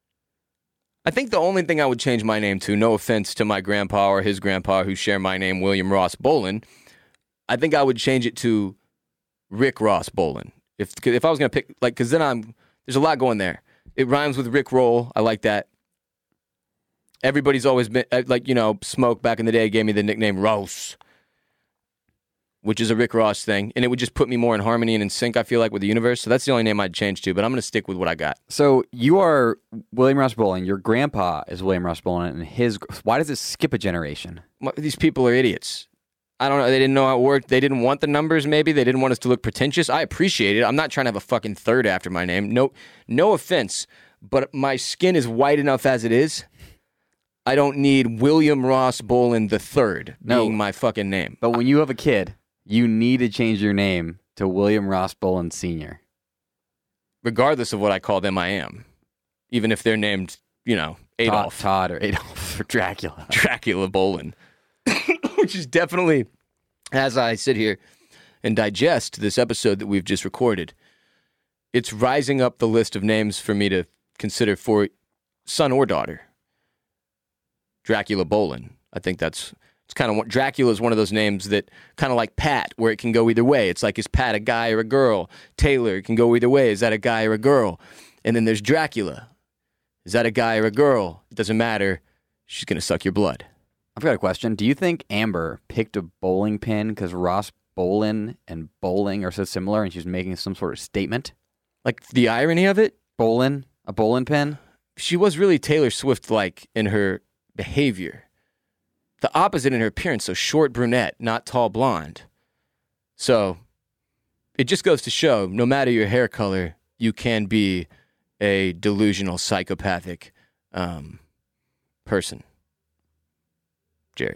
I think the only thing I would change my name to, no offense to my grandpa or his grandpa who share my name, William Ross Bolin, I think I would change it to Rick Ross Bolin. If 'cause if I was gonna pick, like, because then I'm there's a lot going there. It rhymes with Rick Roll. I like that. Everybody's always been uh, like, you know, Smoke back in the day gave me the nickname Ross, which is a Rick Ross thing, and it would just put me more in harmony and in sync, I feel like, with the universe. So that's the only name I'd change to, but I'm going to stick with what I got. So you are William Ross Bolin. Your grandpa is William Ross Bolin, and his. Why does it skip a generation? My- These people are idiots. I don't know. They didn't know how it worked. They didn't want the numbers, maybe. They didn't want us to look pretentious. I appreciate it. I'm not trying to have a fucking third after my name. No, no offense, but my skin is white enough as it is. I don't need William Ross Bolin the third No. being my fucking name. But when you have a kid, you need to change your name to William Ross Bolin Senior Regardless of what I call them, I am. Even if they're named, you know, Adolf. Todd, Todd or Adolf or Dracula. Dracula Bolin. Which is definitely, as I sit here and digest this episode that we've just recorded, it's rising up the list of names for me to consider for son or daughter. Dracula Bolin. I think that's, it's kind of what, Dracula is one of those names that kind of like Pat, where it can go either way. It's like, is Pat a guy or a girl? Taylor, it can go either way. Is that a guy or a girl? And then there's Dracula. Is that a guy or a girl? It doesn't matter. She's going to suck your blood. I've got a question. Do you think Amber picked a bowling pin because Ross Bolin and bowling are so similar and she's making some sort of statement? Like, the irony of it, Bolin? A bowling pin? she was really Taylor Swift-like in her behavior. The opposite in her appearance, so short brunette, not tall blonde. So it just goes to show, no matter your hair color, you can be a delusional, psychopathic um, person. Jared,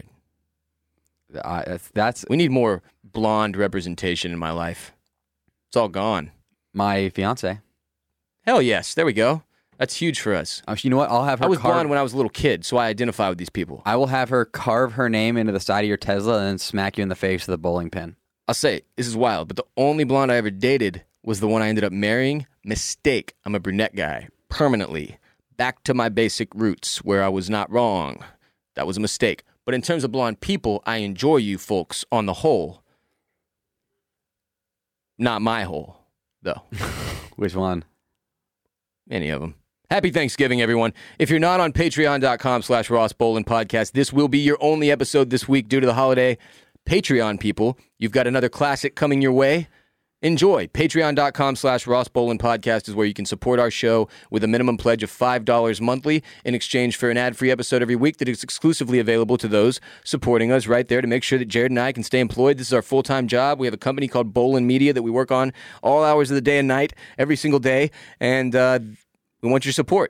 Uh, that's, that's we need more blonde representation in my life. It's all gone. my fiance. Hell yes, there we go. That's huge for us. Uh, you know what? I'll have her I was carve, blonde when I was a little kid, so I identify with these people. I will have her carve her name into the side of your Tesla and then smack you in the face with a bowling pin. I'll say, this is wild, but the only blonde I ever dated was the one I ended up marrying. Mistake. I'm a brunette guy. Permanently. Back to my basic roots where I was not wrong. That was a mistake. But in terms of blonde people, I enjoy you folks on the whole. Not my whole, though. Which one? Any of them. Happy Thanksgiving, everyone. If you're not on patreon.com slash Ross Bolin podcast, this will be your only episode this week due to the holiday. Patreon people, you've got another classic coming your way. Enjoy. Patreon.com slash Ross Bolin podcast is where you can support our show with a minimum pledge of five dollars monthly in exchange for an ad-free episode every week that is exclusively available to those supporting us right there to make sure that Jared and I can stay employed. This is our full-time job. We have a company called Bolin Media that we work on all hours of the day and night, every single day, and uh, we want your support.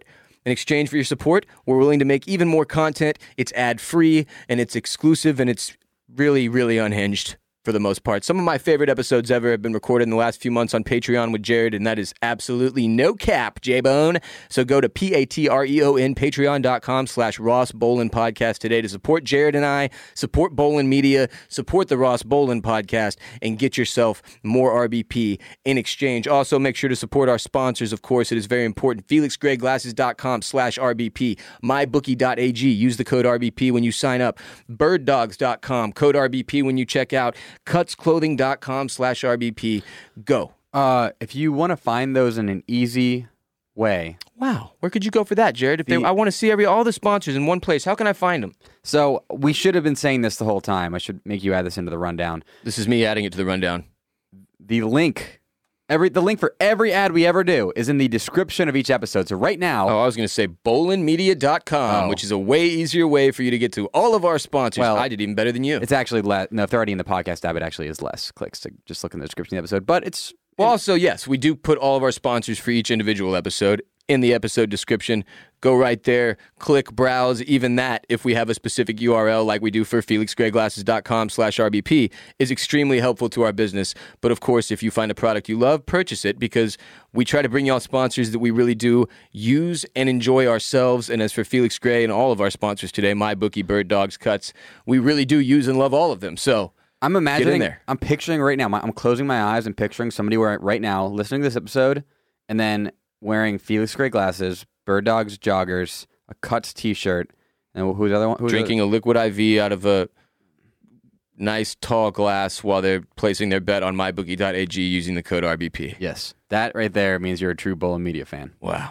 In exchange for your support, we're willing to make even more content. It's ad-free, and it's exclusive, and it's really, really unhinged for the most part. Some of my favorite episodes ever have been recorded in the last few months on Patreon with Jared, and that is absolutely no cap, J-Bone. So go to P-A-T-R-E-O-N, patreon.com slash Ross Bolin Podcast today to support Jared and I, support Bolin Media, support the Ross Bolin Podcast, and get yourself more R B P in exchange. Also, make sure to support our sponsors, of course. It is very important. Felix Gray Glasses dot com slash R B P, My Bookie dot A G. Use the code R B P when you sign up. Bird Dogs dot com, code R B P when you check out. Cuts Clothing dot com slash R B P. Go. Uh, if you want to find those in an easy way. Wow. Where could you go for that, Jared? If they, The- I want to see every all the sponsors in one place, how can I find them? So we should have been saying this the whole time. I should make you add this into the rundown. This is me adding it to the rundown. The link, every the link for every ad we ever do is in the description of each episode. So right now, Oh, I was going to say bolin media dot com, Oh. which is a way easier way for you to get to all of our sponsors. Well, I did even better than you. it's actually less. No, if they're already in the podcast tab, it actually is less clicks to just look in the description of the episode. But it's Well, also, yes, we do put all of our sponsors for each individual episode in the episode description. Go right there, click, browse. Even that, if we have a specific U R L like we do for Felix Gray Glasses dot com slash R B P, is extremely helpful to our business. But of course, if you find a product you love, purchase it, because we try to bring y'all sponsors that we really do use and enjoy ourselves. And as for Felix Gray and all of our sponsors today, MyBookie, Bird Dogs, Cuts, we really do use and love all of them. So I'm imagining, there. I'm picturing right now, my, I'm closing my eyes and picturing somebody where right now listening to this episode and then wearing Felix Gray glasses, Bird Dogs joggers, a Cuts t-shirt, and who's the other one? Who's the drinking a liquid I V out of a nice tall glass while they're placing their bet on my bookie dot A G using the code R B P. other? Yes. That right there means you're a true Bolin Media fan. Wow.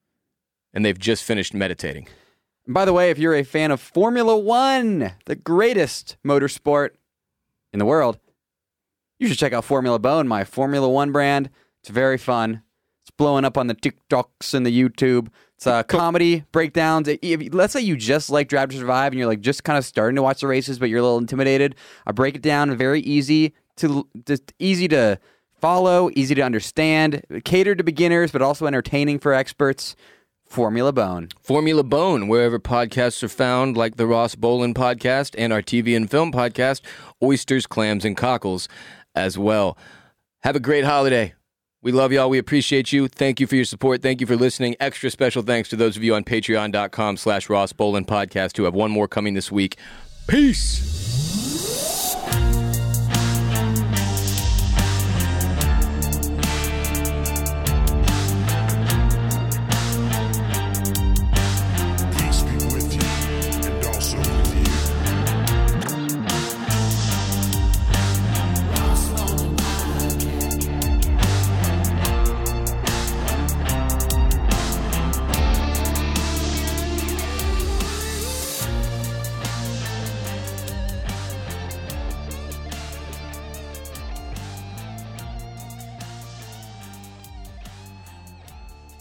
And they've just finished meditating. And by the way, if you're a fan of Formula One, the greatest motorsport in the world, you should check out Formula Bone, my Formula One brand. It's very fun. It's blowing up on the TikToks and the YouTube. It's uh, comedy, breakdowns. If, let's say you just like Drive to Survive and you're like just kind of starting to watch the races, but you're a little intimidated. I break it down very easy to just easy to follow, easy to understand, catered to beginners, but also entertaining for experts. Formula Bone. Formula Bone, wherever podcasts are found, like the Ross Bolin Podcast and our T V and film podcast, Oysters, Clams, and Cockles as well. Have a great holiday. We love y'all. We appreciate you. Thank you for your support. Thank you for listening. Extra special thanks to those of you on patreon.com slash Ross Bolin Podcast who have one more coming this week. Peace. Peace be with you, and also with you.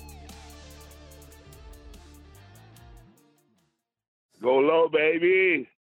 Go low, baby.